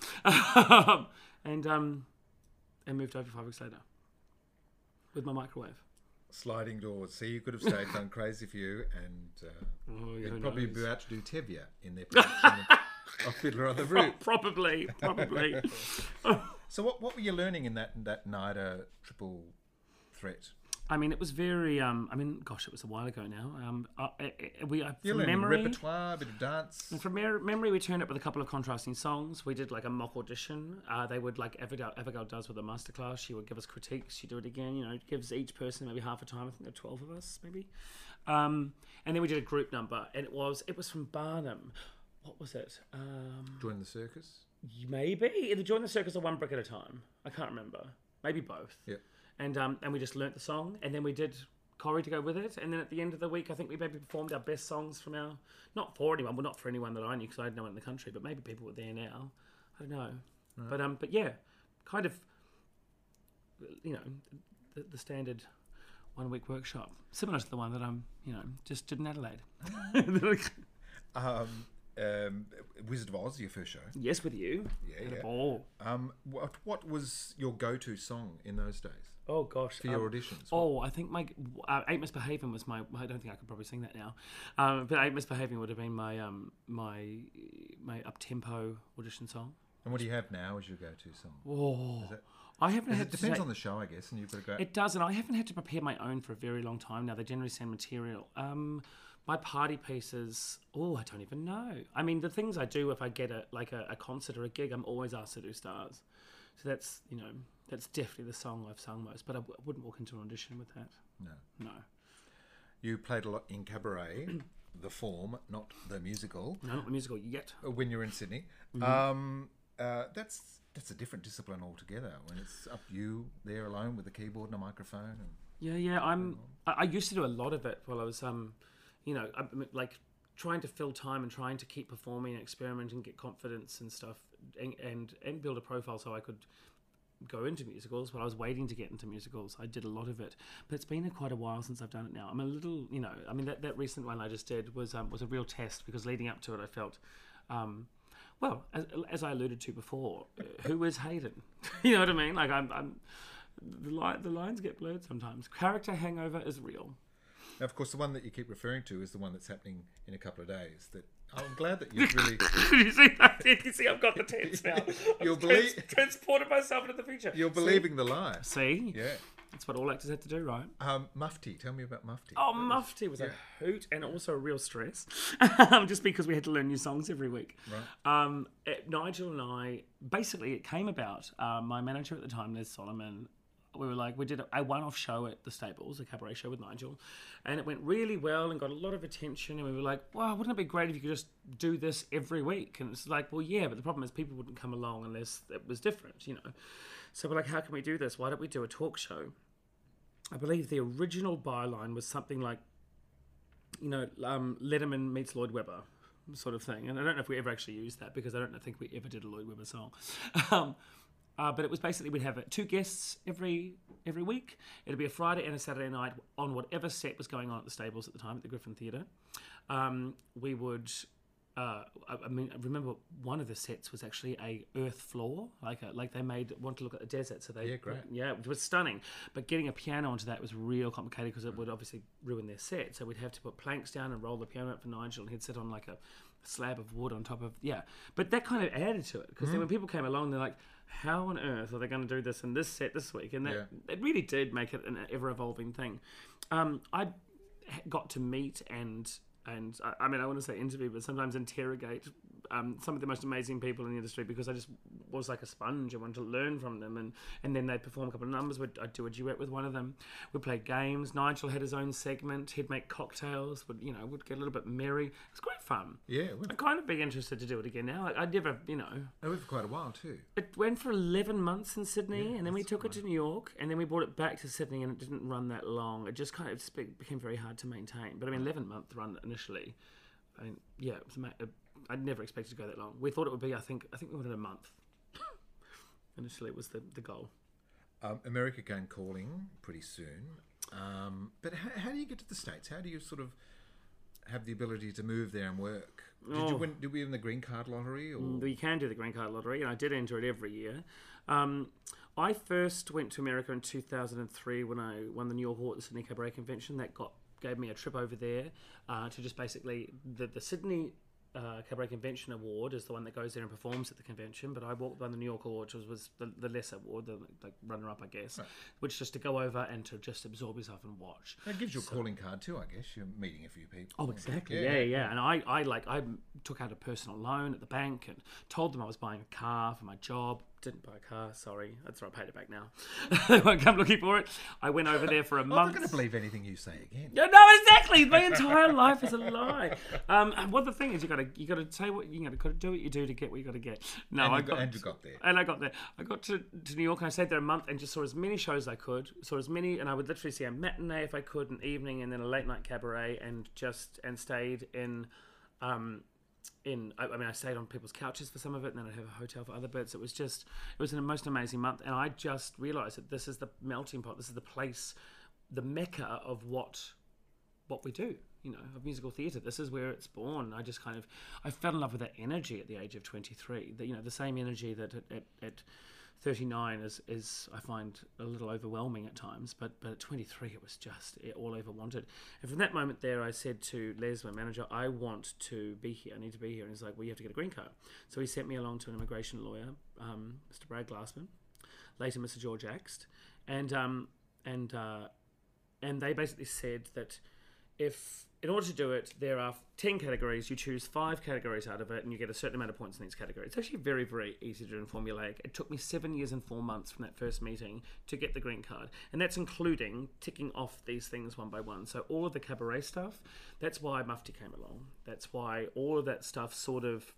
and um, and moved over five weeks later with my microwave. Sliding doors. See, you could have stayed done Crazy for You, and uh, oh, yeah, you'd probably knows? be about to do Tevye in their production of Fiddler on the Roof. Probably, probably. So what what were you learning in that that NIDA Triple Threat? I mean, it was very. Um, I mean, gosh, it was a while ago now. Um, uh, uh, we uh, You're from learning memory, repertoire, a bit of dance. And from mer- memory, we turned up with a couple of contrasting songs. We did like a mock audition. Uh, they would like Abigail, Abigail does with a masterclass. She would give us critiques. She'd do it again. You know, gives each person maybe half a time. I think there were twelve of us, maybe. Um, and then we did a group number, and it was it was from Barnum. What was it? Um, Join the Circus. Maybe either Join the Circus or One Brick at a Time. I can't remember. Maybe both. Yeah. And um, and we just learnt the song, and then we did choreo to go with it, and then at the end of the week, I think we maybe performed our best songs from our, not for anyone, well, not for anyone that I knew because I had no one in the country, but maybe people were there now. I don't know. Right. But um, but yeah, kind of, you know, the, the standard one week workshop, similar to the one that I'm, you know, just did in Adelaide. um, um, Wizard of Oz, your first show. Yes, with you. Yeah, Had a yeah. ball. Um, what what was your go-to song in those days Oh gosh. for your um, auditions? Oh, I think my uh, Eight Misbehaving was my. I don't think I could probably sing that now, um, but Eight Misbehaving would have been my um, my my up tempo audition song. And what do you have now as your go-to song? Oh, Is it, I haven't had it to depends say- on the show, I guess, and you've got to go. It does, and I haven't had to prepare my own for a very long time now. They generally send material. Um, my party pieces, oh, I don't even know. I mean, the things I do if I get a like a, a concert or a gig, I'm always asked to do stars. So that's, you know, that's definitely the song I've sung most. But I w- wouldn't walk into an audition with that. No. No. You played a lot in cabaret, the form, not the musical, No, not the musical yet. uh, when you're in Sydney. Mm-hmm. Um, uh, that's that's a different discipline altogether. When it's up you there alone with a keyboard and a microphone. And Yeah, yeah. I'm. I, I used to do a lot of it while I was, um, you know, I, I- like trying to fill time and trying to keep performing and experiment and get confidence and stuff, and and, and build a profile so I could go into musicals. But I was waiting to get into musicals. I did a lot of it, but it's been a, quite a while since I've done it now. I'm a little, you know, I mean that, that recent one I just did was um, was a real test because leading up to it, I felt. Um, Well, as, as I alluded to before, uh, who is Hayden? You know what I mean? Like I'm, I'm the li- the lines get blurred sometimes. Character hangover is real. now, of course, the one that you keep referring to is the one that's happening in a couple of days. That I'm glad that you've really you see that? You see, I've got the tense now. You'll I've believe- trans- transported myself into the future. you're believing the lie. See, Yeah. that's what all actors have to do, right? Um, Mufti, tell me about Mufti. Oh, Mufti was a hoot and also a real stress, just because we had to learn new songs every week. Right. Um, it, Nigel and I, basically, it came about. Uh, my manager at the time, Les Solomon, we were like, we did a, a one-off show at the Stables, a cabaret show with Nigel, and it went really well and got a lot of attention. And we were like, wow, wouldn't it be great if you could just do this every week? And it's like, well, yeah, but the problem is people wouldn't come along unless it was different, you know. So we're like, how can we do this? Why don't we do a talk show? I believe the original byline was something like, you know, um, Letterman meets Lloyd Webber sort of thing. And I don't know if we ever actually used that because I don't think we ever did a Lloyd Webber song. um, uh, but it was basically we'd have uh, two guests every every week. It'd be a Friday and a Saturday night on whatever set was going on at the Stables at the time at the Griffin Theatre. Um, we would... Uh, I, I mean, I remember one of the sets was actually a earth floor, like a, like they made want to look at the desert. So they, Yeah, great. yeah, it was stunning. But getting a piano onto that was real complicated because it would obviously ruin their set. So we'd have to put planks down and roll the piano up for Nigel, and he'd sit on like a slab of wood on top of yeah. But that kind of added to it because then when people came along, they're like, "How on earth are they going to do this in this set this week?" And that Yeah. it really did make it an ever evolving thing. Um, I got to meet and. And I, I mean, I want to say interview, but sometimes interrogate um, some of the most amazing people in the industry because I just was like a sponge. I wanted to learn from them. And, and then they'd perform a couple of numbers. We'd, I'd do a duet with one of them. We'd play games. Nigel had his own segment. He'd make cocktails. Would, you know, would get a little bit merry. It was great fun. Yeah, we've, I'd kind of be interested to do it again now. Like, I'd never, you know... oh, we've for quite a while too. It went for eleven months in Sydney, Yeah, and then we that's took it fine. to New York, and then we brought it back to Sydney, and it didn't run that long. It just kind of spe- became very hard to maintain. But I mean, eleven-month run initially. I mean, yeah, it was ama- uh, I'd never expected to go that long. We thought it would be, I think, I think we wanted a month. Initially, was the, the goal. Um, America going calling pretty soon. Um, but how, how do you get to the States? How do you sort of have the ability to move there and work? Did you Oh. win? Did we win the green card lottery? Or You can do the green card lottery, and I did enter it every year. Um, I first went to America in two thousand three when I won the New York Hall at the Sydney Cabaret Convention. That got gave me a trip over there uh, to just basically the the Sydney uh, Cabaret Convention Award is the one that goes there and performs at the convention. But I walked on the New York Award, which was, was the, the lesser award, the like runner up, I guess, Right. which just to go over and to just absorb yourself and watch. that gives you a calling card too, I guess. You're meeting a few people. Oh, exactly. Yeah, Yeah, yeah. yeah. And I, I like, I took out a personal loan at the bank and told them I was buying a car for my job. Didn't buy a car. Sorry, that's right. I paid it back now. They won't come looking for it. I went over there for a I'm not month. going to believe anything you say again. Yeah, no, exactly. My entire life is a lie. Um, and what the thing is, you got to, you got to say what you got to do what you do to get what you got to get. No, And I you got- got, and you got there. and I got there. I got to, to New York and I stayed there a month and just saw as many shows as I could. Saw as many, and I would literally see a matinee if I could, an evening, and then a late night cabaret, and just and stayed in. Um, in I, I mean I stayed on people's couches for some of it, and then I'd have a hotel for other bits. It was just it was the most amazing month, and I just realised that this is the melting pot, this is the place, the mecca of what what we do. you know, of musical theatre. This is where it's born. I just kind of, I fell in love with that energy at the age of twenty-three. The, you know, the same energy that at, at, at thirty-nine is, is, I find, a little overwhelming at times. But but at twenty-three, it was just all I ever wanted. And from that moment there, I said to Les, my manager, I want to be here. I need to be here. And he's like, well, you have to get a green card. So he sent me along to an immigration lawyer, um, Mister Brad Glassman, later Mister George Axt. And, um, and, uh, and they basically said that if, in order to do it, there are ten categories. You choose five categories out of it, and you get a certain amount of points in each category. It's actually very, very easy to do and formulaic. It took me seven years and four months from that first meeting to get the green card, and that's including ticking off these things one by one. So all of the cabaret stuff, that's why Mufti came along. That's why all of that stuff sort of,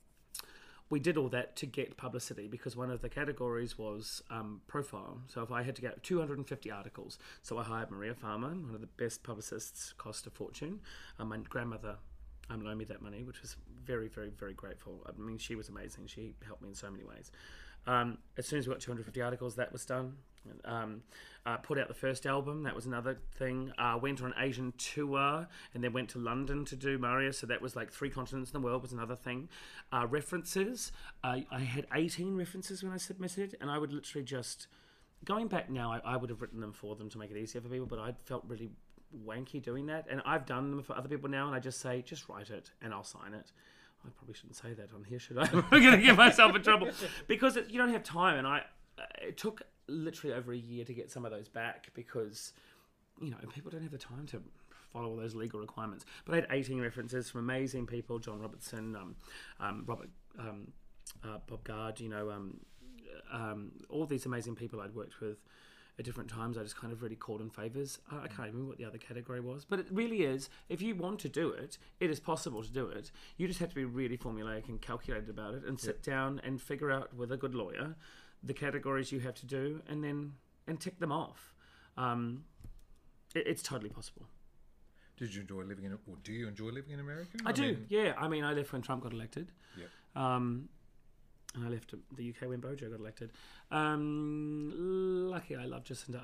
we did all that to get publicity, because one of the categories was um, profile. So if I had to get two hundred fifty articles, so I hired Maria Farmer, one of the best publicists, cost a fortune. Um, my grandmother um, loaned me that money, which was very, very, very grateful. I mean, she was amazing. She helped me in so many ways. Um, as soon as we got two hundred fifty articles, that was done. Um, uh, put out the first album, that was another thing. Uh, went on an Asian tour, and then went to London to do Maria, so that was like three continents in the world was another thing. Uh, references, uh, I had eighteen references when I submitted, and I would literally just, going back now, I, I would have written them for them to make it easier for people, but I felt really wanky doing that, and I've done them for other people now, and I just say, just write it, and I'll sign it. I probably shouldn't say that on here, should I? I'm going to get myself in trouble. Because it, you don't have time, and I it took literally over a year to get some of those back, because, you know, people don't have the time to follow all those legal requirements. But I had eighteen references from amazing people, John Robertson, um, um, Robert, um, uh, Bob Gard, you know, um, um, all these amazing people I'd worked with at different times. I just kind of really called in favours. Uh, I can't remember what the other category was, but it really is, if you want to do it, it is possible to do it. You just have to be really formulaic and calculated about it, and sit yep. down and figure out with a good lawyer the categories you have to do, and then and tick them off. Um, it, it's totally possible. Did you enjoy living in, or do you enjoy living in America? I, I do, mean... yeah. I mean, I left when Trump got elected. Yep. Um, and I left the U K when Bojo got elected. Um, lucky I love Jacinda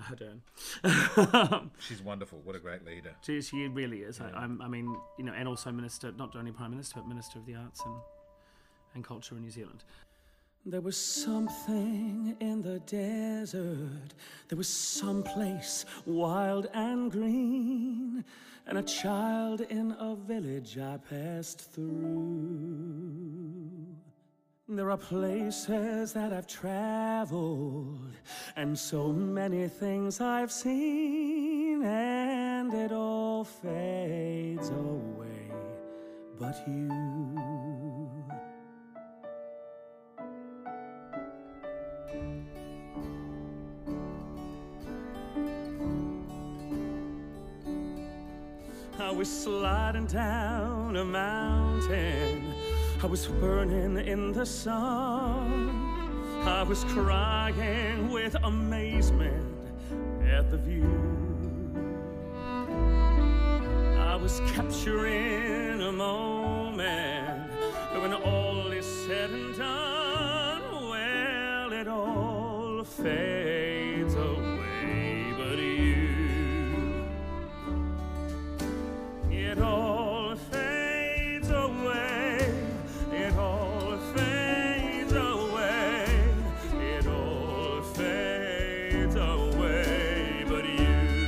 Ardern. She's wonderful. What a great leader. She, she really is. Yeah. I, I'm, I mean, you know, and also Minister, not only Prime Minister, but Minister of the Arts and, and Culture in New Zealand. There was something in the desert. There was some place wild and green, and a child in a village I passed through. There are places that I've traveled, and so many things I've seen, and it all fades away but you. I was sliding down a mountain, I was burning in the sun, I was crying with amazement at the view. I was capturing a moment, but when all is said and done, well, it all fades away but you. It all fades away, it all fades away, it all fades away but you.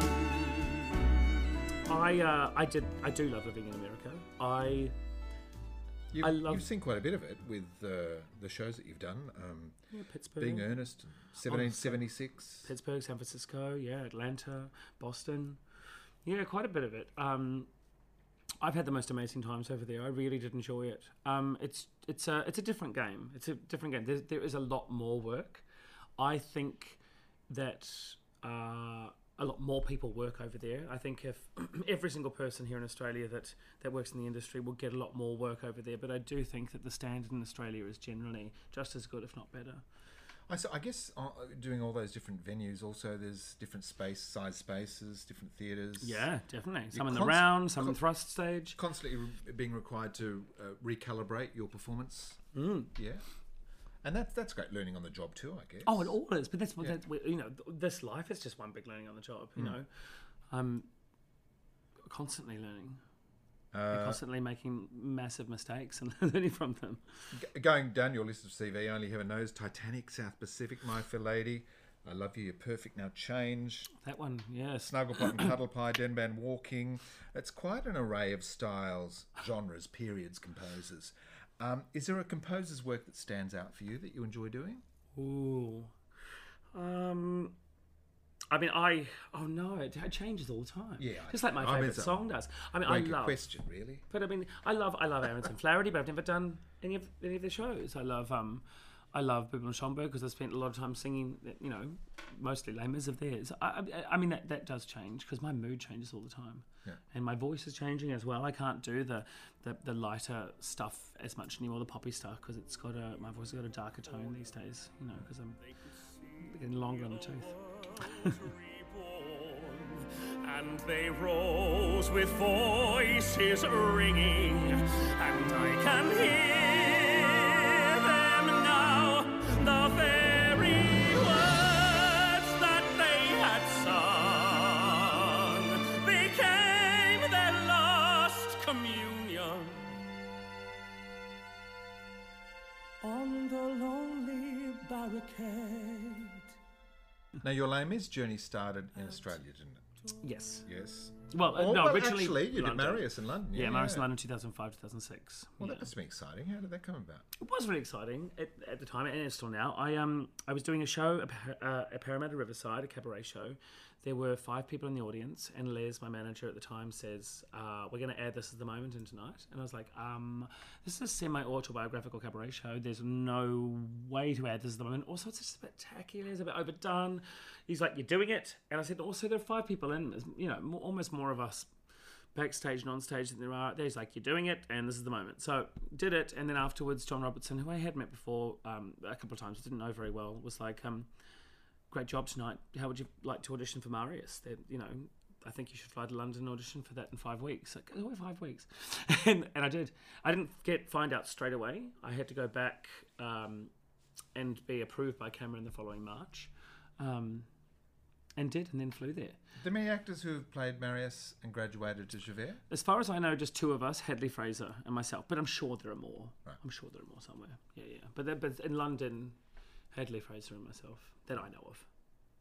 I uh, I did I do love living in America. I You've, I love you've seen quite a bit of it with uh, the shows that you've done. Um, yeah, Pittsburgh, Being Earnest, seventeen seventy-six. Pittsburgh, San Francisco, yeah, Atlanta, Boston. Yeah, quite a bit of it. Um, I've had the most amazing times over there. I really did enjoy it. Um, it's it's a it's a different game. It's a different game. There, there is a lot more work. I think that uh, a lot more people work over there. I think if every single person here in Australia that, that works in the industry will get a lot more work over there. But I do think that the standard in Australia is generally just as good, if not better. I, so I guess uh, doing all those different venues, also there's different space, size spaces, different theatres. Yeah, definitely. Some You're in the const- round, some in con- thrust stage. Constantly re- being required to uh, recalibrate your performance. Mm. Yeah. And that's that's great learning on the job too, I guess. Oh, it all is. But that's what Yeah. that, you know, this life is just one big learning on the job, you Mm. know. Um, constantly learning. Uh, We're constantly making massive mistakes and learning from them. G- Going down your list of C V, Only Heaven Knows, Titanic, South Pacific, My Fair Lady, I Love You, You're Perfect, Now Change, That one, yes. Snuggle Pot and Cuddle Pie, Den Band Walking. It's quite an array of styles, genres, periods, composers. Um, is there a composer's work that stands out for you that you enjoy doing? Ooh. Um, I mean, I... Oh, no, it, it changes all the time. Yeah, I- Just like my I mean, favourite it's a song does. I mean, Very I good love... question, really. But I mean, I love I love Aronson Flaherty, but I've never done any of any of their shows. I love um, I love Bibble and Schomburg because I spent a lot of time singing, you know, mostly Les Mis of theirs. I, I, I mean, that, that does change because my mood changes all the time, Yeah. and my voice is changing as well. I can't do the the, the lighter stuff as much anymore, the poppy stuff, because it's got a my voice has got a darker tone these days. You know, because I'm getting longer on the tooth. And they rose with voices ringing, and I can hear them now, the very words that they had sung became their last communion. On the lonely barricade. Now, your Les Mis journey started in Australia, didn't it? Yes. Yes. Well, uh, Oh, no, well, originally actually, you did London. Marius in London. Yeah, Marius in London, two thousand five, two thousand six. Well, yeah. that must be exciting. How did that come about? It was really exciting at, at the time, and it's still now. I um I was doing a show at Par- uh, at Parramatta Riverside, a cabaret show. There were five people in the audience, and Les, my manager at the time, says, uh, "We're going to add this at the moment in tonight." And I was like, "Um, this is a semi-autobiographical cabaret show. There's no way to add this at the moment. Also, it's just a bit tacky. It's a bit overdone." He's like, "You're doing it," and I said, "Also, there are five people in. There's, you know, more, almost more of us." Backstage and on stage than there are. There's like, you're doing it, and this is the moment. So did it, and then afterwards, John Robertson, who I had met before um, a couple of times, didn't know very well, was like, um, "Great job tonight. How would you like to audition for Marius? They're, you know, I think you should fly to London and audition for that in five weeks." Like, oh, five weeks, and and I did. I didn't get find out straight away. I had to go back um, and be approved by Cameron the following March, um, and did, and then flew there. The many actors who have played Marius and graduated to Javert? As far as I know, just two of us, Hadley Fraser and myself. But I'm sure there are more. Right. I'm sure there are more somewhere. Yeah, yeah. But there- but in London, Hadley Fraser and myself that I know of.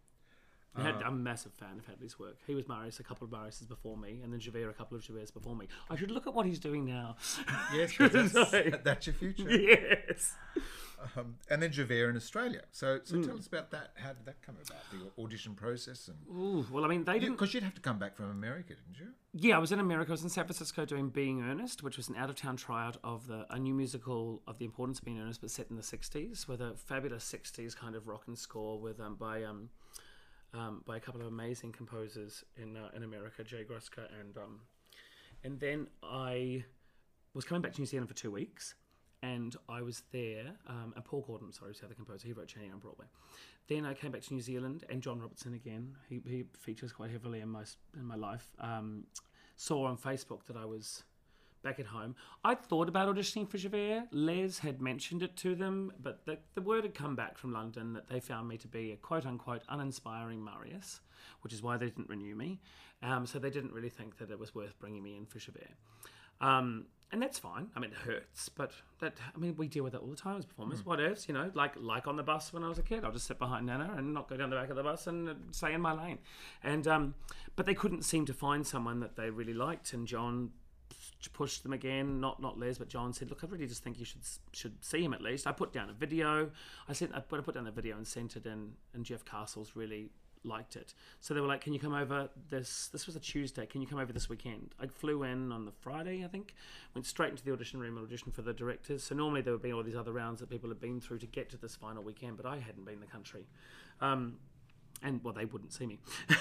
I had, Uh, I'm a massive fan of Hadley's work. He was Marius a couple of Mariuses before me, and then Javert a couple of Javerts before me. I should look at what he's doing now. Yes, 'cause that's, Sorry. that's your future. Yes. Um, and then Javert in Australia. So, so Mm. tell us about that. How did that come about? The audition process, and Ooh, well, I mean, they didn't. because you'd have to come back from America, didn't you? Yeah, I was in America. I was in San Francisco doing Being Earnest, which was an out-of-town tryout of the a new musical of the importance of being earnest, but set in the sixties, with a fabulous sixties kind of rock and score with um, by um, um, by a couple of amazing composers in uh, in America, Jay Gruska, and um, and then I was coming back to New Zealand for two weeks. And I was there, um, and Paul Gordon, sorry, was the other composer. He wrote Channing on Broadway. Then I came back to New Zealand, and John Robertson again. He, he features quite heavily in my in my life. Um, saw on Facebook that I was back at home. I'd thought about auditioning for Javert. Les had mentioned it to them, but the, the word had come back from London that they found me to be a quote-unquote uninspiring Marius, which is why they didn't renew me. Um, so they didn't really think that it was worth bringing me in for Javert. Um, and that's fine. I mean, it hurts, but that I mean, we deal with it all the time as performers. Mm. What ifs, you know, like like on the bus when I was a kid, I'll just sit behind Nana and not go down the back of the bus and stay in my lane. And um, but they couldn't seem to find someone that they really liked, and John pushed them again. Not not Les, but John said, "Look, I really just think you should should see him at least." I put down a video. I sent I put, I put down a video and sent it in, and Jeff Castles really liked it. So they were like, "Can you come over this this was a Tuesday, can you come over this weekend?" I flew in on the Friday, I think, went straight into the audition room and auditioned for the directors. So normally there would be all these other rounds that people had been through to get to this final weekend, but I hadn't been in the country, um, and well, they wouldn't see me.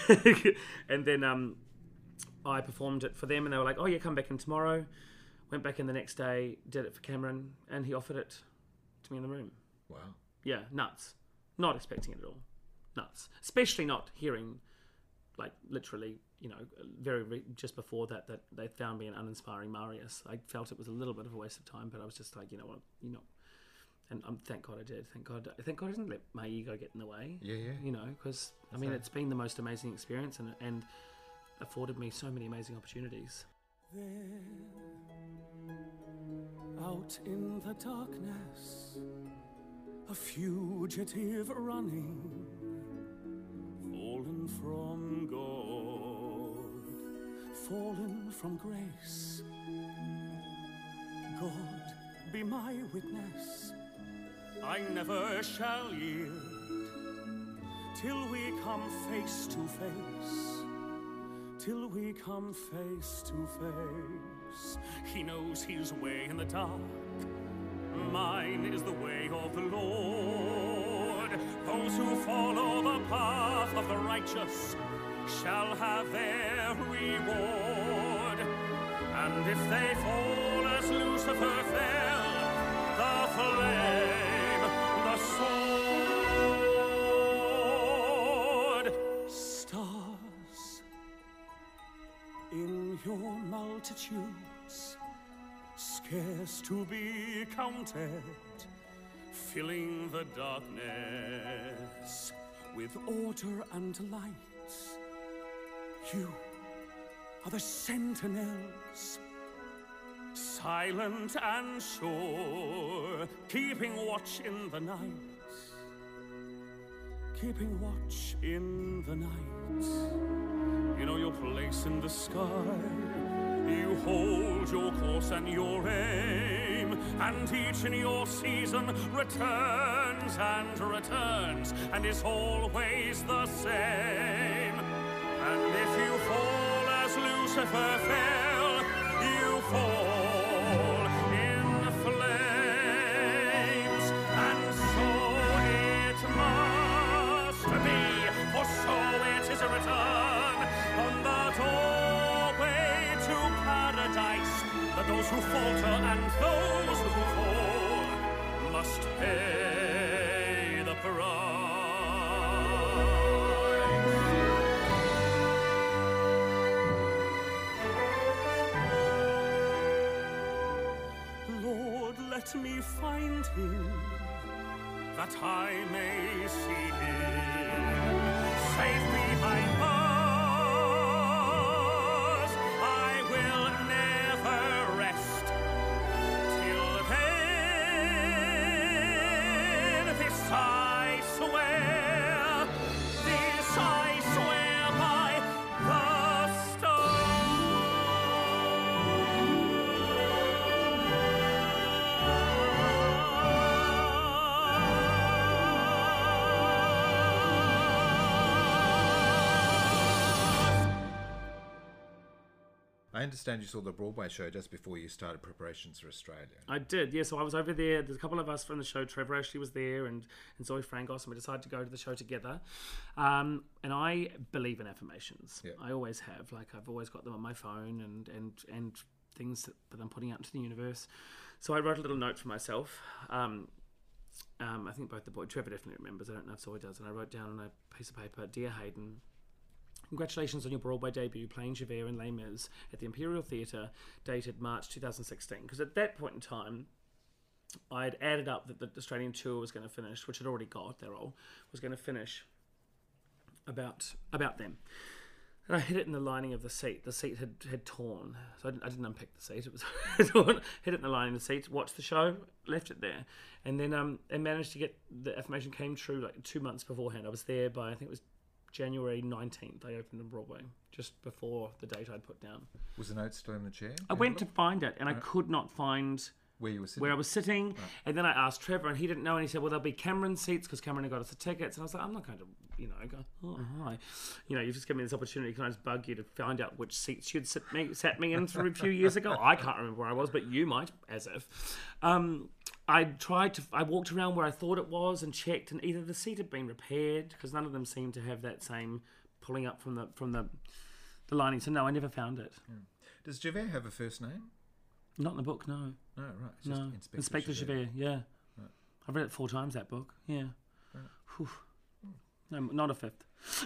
And then um, I performed it for them, and they were like, "Oh yeah, come back in tomorrow." Went back in the next day, did it for Cameron, and he offered it to me in the room. Wow. Yeah, nuts. Not expecting it at all. Nuts, especially not hearing, like literally, you know, very re- just before that that they found me an uninspiring Marius. I felt it was a little bit of a waste of time, but I was just like, you know what, you know, and um, thank God I did. Thank God, thank God I didn't let my ego get in the way. Yeah, yeah. You know, because I mean, right. It's been the most amazing experience, and and afforded me so many amazing opportunities. There, out in the darkness, a fugitive running, fallen from God, fallen from grace. God, be my witness, I never shall yield till we come face to face, till we come face to face. He knows his way in the dark, mine is the way of the Lord. Those who follow the path of the righteous shall have their reward. And if they fall as Lucifer fell, the flame, the sword, stars in your multitudes, scarce to be counted, filling the darkness with order and light. You are the sentinels, silent and sure, keeping watch in the night, keeping watch in the night. You know your place in the sky, you hold your course and your aim, and each in your season returns and returns, and is always the same. And if you fall as Lucifer fell, you fall in flames, and so it must be, for so it is written on the doorway to paradise, that those who falter and those who fall must pay the price. Let me find him, that I may see him, safe behind bars. I will never rest till then. This I swear, this I swear by the stars. I understand you saw the Broadway show just before you started preparations for Australia. I did, yeah. So I was over there. There's a couple of us from the show. Trevor actually was there, and, and Zoe Frangos, and we decided to go to the show together. Um, and I believe in affirmations. Yeah. I always have. Like, I've always got them on my phone and, and, and things that, that I'm putting out into the universe. So I wrote a little note for myself. Um, um, I think both the boys, Trevor definitely remembers. I don't know if Zoe does. And I wrote down on a piece of paper, "Dear Hayden, congratulations on your Broadway debut playing Javert in Les Mis at the Imperial Theatre, dated March two thousand sixteen. Because at that point in time, I'd added up that the Australian tour was going to finish, which had already got, their role, was going to finish about about them. And I hit it in the lining of the seat. The seat had, had torn. So I didn't, I didn't unpick the seat. It was torn. Hit it in the lining of the seat, watched the show, left it there. And then um, I managed to get, the affirmation came true like two months beforehand. I was there by, I think it was January nineteenth. I opened on Broadway, just before the date I'd put down. Was the note still in the chair? I went to find it, and I could not find where you were sitting. where I was sitting. Right. And then I asked Trevor, and he didn't know, and he said, well, there'll be Cameron seats, because Cameron had got us the tickets. And I was like, I'm not going to, you know, go, oh, hi. You know, you've just given me this opportunity. Can I just bug you to find out which seats you'd sit me, sat me in for a few years ago? I can't remember where I was, but you might, as if. Um, I tried to, I walked around where I thought it was and checked, and either the seat had been repaired, because none of them seemed to have that same pulling up from the from the, the lining. So no, I never found it. Yeah. Does Javert have a first name? Not in the book, no. Oh, right. It's no. just Inspector, Inspector Javert. Javert, yeah. Right. I've read it four times, that book, yeah. Right. Whew. No, not a fifth.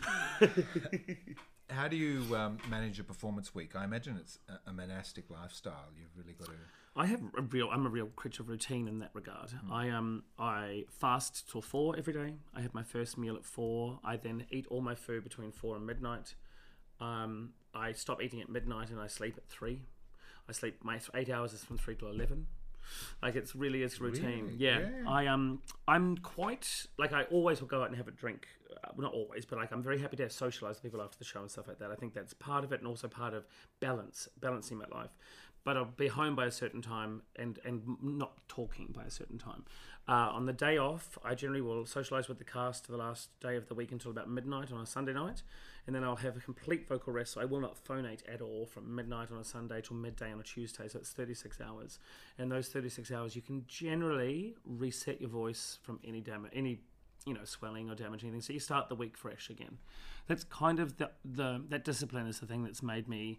How do you um, manage a performance week? I imagine it's a, a monastic lifestyle. You've really got to... I have a real. I'm a real creature of routine in that regard. Mm. I um I fast till four every day. I have my first meal at four. I then eat all my food between four and midnight. Um, I stop eating at midnight and I sleep at three. I sleep, my eight hours is from three to eleven. Like, it's really is routine. Really? Yeah. Yeah. I um I'm quite like, I always will go out and have a drink. Uh, well, not always, but like, I'm very happy to socialise with people after the show and stuff like that. I think that's part of it, and also part of balance, balancing my life. But I'll be home by a certain time and and not talking by a certain time. Uh, on the day off, I generally will socialise with the cast to the last day of the week until about midnight on a Sunday night, and then I'll have a complete vocal rest. So I will not phonate at all from midnight on a Sunday till midday on a Tuesday. So it's thirty-six hours, and those thirty-six hours you can generally reset your voice from any damage, any you know swelling or damage, anything. So you start the week fresh again. That's kind of the the that discipline is the thing that's made me.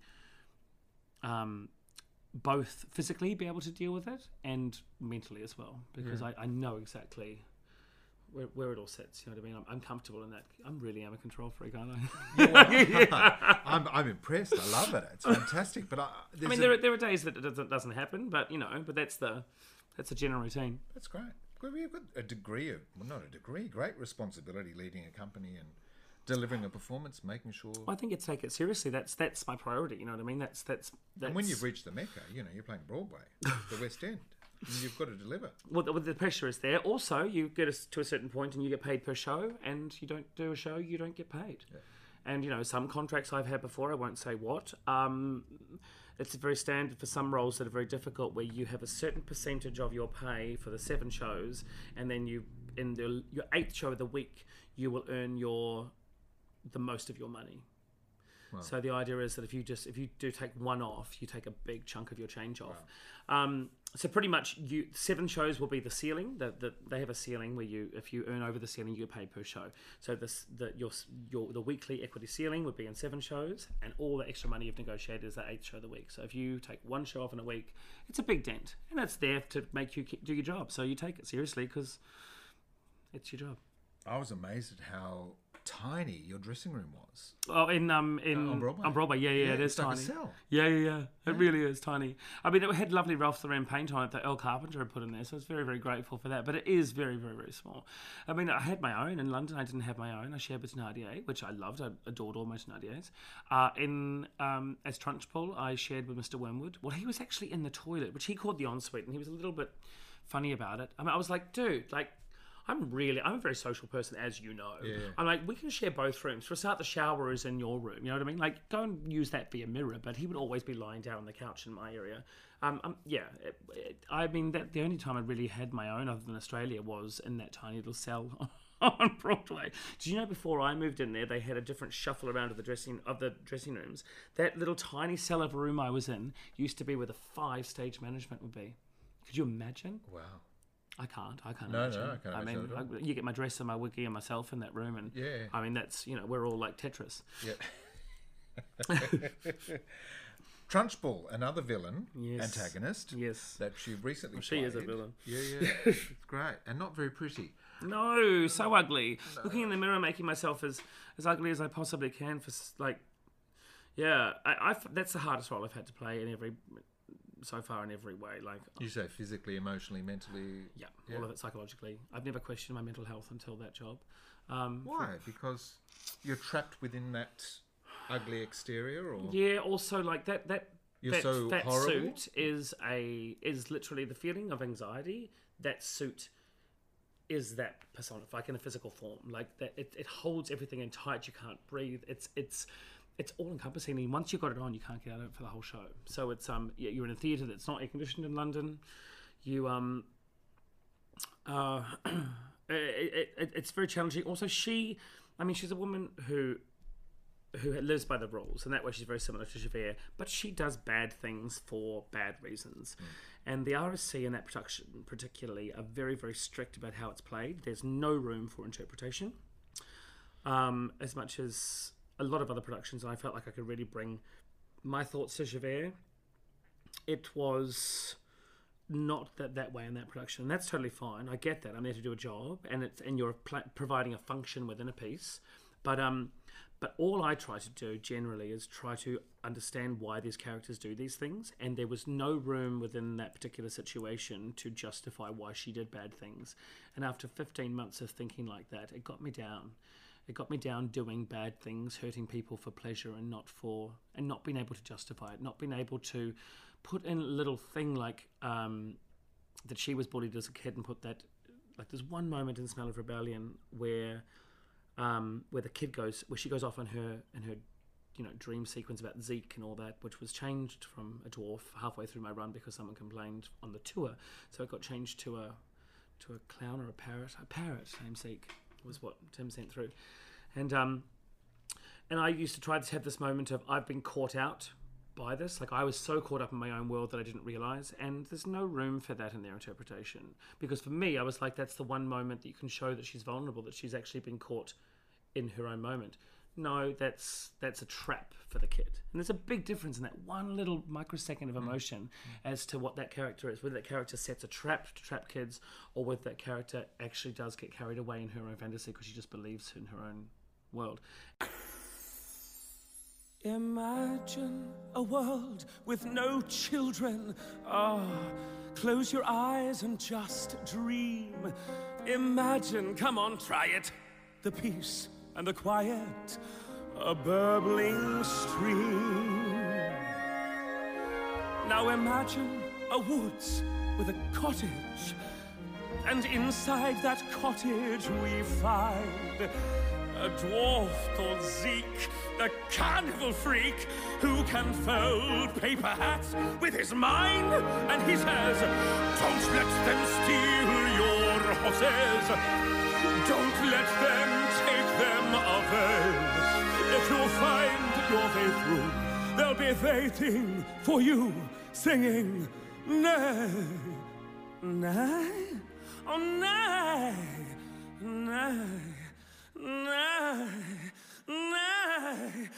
Um, both physically be able to deal with it and mentally as well, because yeah. I, I know exactly where, where it all sits. You know what I mean? I'm, I'm comfortable in that. I'm really am a control freak, aren't I? Yeah, well, I'm, I'm impressed. I love it. It's fantastic. But I, I mean, a, there are there are days that it doesn't, doesn't happen, but you know, but that's the that's the general routine. That's great. Well, you've got a degree of, well, not a degree, great responsibility leading a company and delivering a performance, making sure. I think it's take it seriously. That's that's my priority. You know what I mean? That's that's. that's... And when you've reached the Mecca, you know you're playing Broadway, the West End, and you've got to deliver. Well, the, the pressure is there. Also, you get a, to a certain point and you get paid per show, and you don't do a show, you don't get paid. Yeah. And you know, some contracts I've had before, I won't say what. Um, it's very standard for some roles that are very difficult, where you have a certain percentage of your pay for the seven shows, and then you in the, your eighth show of the week, you will earn your the most of your money. Wow. So the idea is that if you just if you do take one off, you take a big chunk of your change off. Wow. Um, so pretty much, you seven shows will be the ceiling. The, the, they have a ceiling where you if you earn over the ceiling, you get paid per show. So this the your your the weekly equity ceiling would be in seven shows, and all the extra money you've negotiated is that eighth show of the week. So if you take one show off in a week, it's a big dent, and it's there to make you do your job. So you take it seriously because it's your job. I was amazed at how tiny your dressing room was. Oh, in um in uh, on Broadway. On Broadway, yeah, yeah, yeah, it is it's like tiny. a cell. Yeah, yeah, yeah. It yeah. really is tiny. I mean, it had lovely Ralph Lauren paint on it that Earl Carpenter had put in there, so I was very, very grateful for that. But it is very, very, very small. I mean, I had my own in London. I didn't have my own. I shared with Nadia, which I loved. I adored all my Nadias. Uh, in um, as Trunchbull, I shared with Mister Wormwood. Well, he was actually in the toilet, which he called the ensuite, and he was a little bit funny about it. I mean, I was like, dude, like. I'm really, I'm a very social person, as you know. Yeah. I'm like, we can share both rooms. For a start, the shower is in your room. You know what I mean? Like, go and use that for your mirror. But he would always be lying down on the couch in my area. Um, um yeah. It, it, I mean, that the only time I really had my own, other than Australia, was in that tiny little cell on Broadway. Do you know before I moved in there, they had a different shuffle around of the dressing of the dressing rooms. That little tiny cell of a room I was in used to be where the five stage management would be. Could you imagine? Wow. I can't. I can't no, imagine. No, I can't I imagine mean, at all. I, you get my dress and my wiggy and myself in that room, and yeah. I mean, that's, you know, we're all like Tetris. Yeah. Trunchbull, another villain, yes. antagonist. Yes. That she recently well, she played. is a villain. Yeah, yeah. It's great. And not very pretty. No, so ugly. No. Looking in the mirror, making myself as, as ugly as I possibly can for, like, yeah, I, I've, that's the hardest role I've had to play in every... so far in every way. Like you say, physically, emotionally, mentally. Yeah, yeah, all of it psychologically. I've never questioned my mental health until that job. Um, Why? For, because you're trapped within that ugly exterior, or yeah. Also, like that that you're that, so that horrible? suit is a is literally the feeling of anxiety. That suit is that personified, like in a physical form. Like that, it, it holds everything in tight. You can't breathe. It's it's. It's all-encompassing, and once you've got it on, you can't get out of it for the whole show. So it's um, yeah, you're in a theatre that's not air-conditioned in London. You um, uh, it, it, it's very challenging. Also, she, I mean, she's a woman who who lives by the rules, and that way she's very similar to Javert. But she does bad things for bad reasons, mm. and the R S C in that production, particularly, are very, very strict about how it's played. There's no room for interpretation, um, as much as a lot of other productions, and I felt like I could really bring my thoughts to Javert. It was not that, that way in that production, and that's totally fine. I get that. I'm there to do a job, and it's and you're pl- providing a function within a piece. But um, but all I try to do generally is try to understand why these characters do these things, and there was no room within that particular situation to justify why she did bad things. And after fifteen months of thinking like that, it got me down. It got me down doing bad things, hurting people for pleasure and not for, and not being able to justify it, not being able to put in a little thing like um, that she was bullied as a kid and put that, like there's one moment in Smell of Rebellion where um, where the kid goes, where she goes off on her, in her, you know, dream sequence about Zeke and all that, which was changed from a dwarf halfway through my run because someone complained on the tour. So it got changed to a to a clown or a parrot. A parrot named Zeke was what Tim sent through. And um and I used to try to have this moment of I've been caught out by this. Like I was so caught up in my own world that I didn't realise, and there's no room for that in their interpretation. Because for me, I was like, that's the one moment that you can show that she's vulnerable, that she's actually been caught in her own moment. No, that's that's a trap for the kid. And there's a big difference in that one little microsecond of emotion mm. as to what that character is, whether that character sets a trap to trap kids or whether that character actually does get carried away in her own fantasy because she just believes in her own world. Imagine a world with no children. Ah, oh, close your eyes and just dream. Imagine, come on, try it. The peace and the quiet, a burbling stream. Now imagine a woods with a cottage, and inside that cottage we find a dwarf called Zeke, the carnival freak who can fold paper hats with his mind. And he says, don't let them steal your horses. Don't let them take them away. If you find your way through, they'll be waiting for you, singing, nay, nay, oh nay, nay, nay, nay.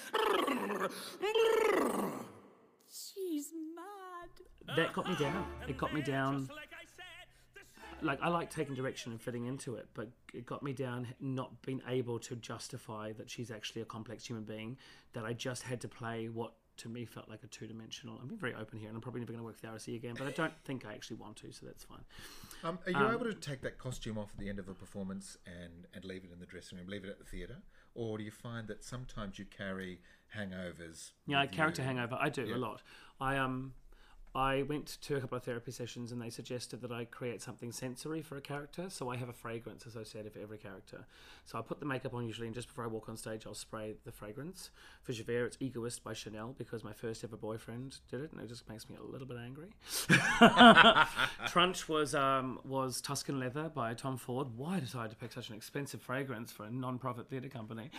She's mad. That got me down. It got me down. Like, I like taking direction and fitting into it, but it got me down not being able to justify that she's actually a complex human being, that I just had to play what to me felt like a two-dimensional. I'm being very open here, and I'm probably never going to work with the R S E again, but I don't think I actually want to, so that's fine. Um, are you Um, able to take that costume off at the end of a performance and, and leave it in the dressing room, leave it at the theatre? Or do you find that sometimes you carry hangovers? Yeah, with character you? hangover. I do Yeah. a lot. I um, I went to a couple of therapy sessions and they suggested that I create something sensory for a character. So I have a fragrance associated for every character. So I put the makeup on usually, and just before I walk on stage, I'll spray the fragrance. For Javert, it's Egoist by Chanel because my first ever boyfriend did it, and it just makes me a little bit angry. Trunch was um, was Tuscan Leather by Tom Ford. Why I decided to pick such an expensive fragrance for a non-profit theatre company?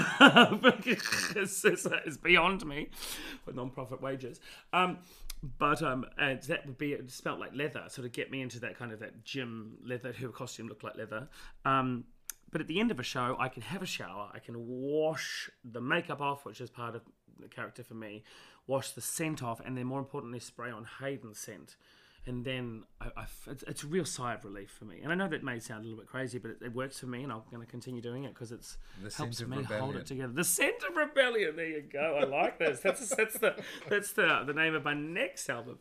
it's, it's, it's beyond me with non-profit wages. Um, But um, and that would be, it smelled like leather, sort of get me into that kind of that gym leather, her costume looked like leather. Um, but at the end of a show, I can have a shower, I can wash the makeup off, which is part of the character for me, wash the scent off, and then more importantly, spray on Hayden's scent. And then I, I, it's, it's a real sigh of relief for me. And I know that may sound a little bit crazy, but it, it works for me, and I'm going to continue doing it because it's The helps scent me of hold rebellion. it together. The scent of rebellion. There you go. I like this. That's that's the that's the the name of my next album.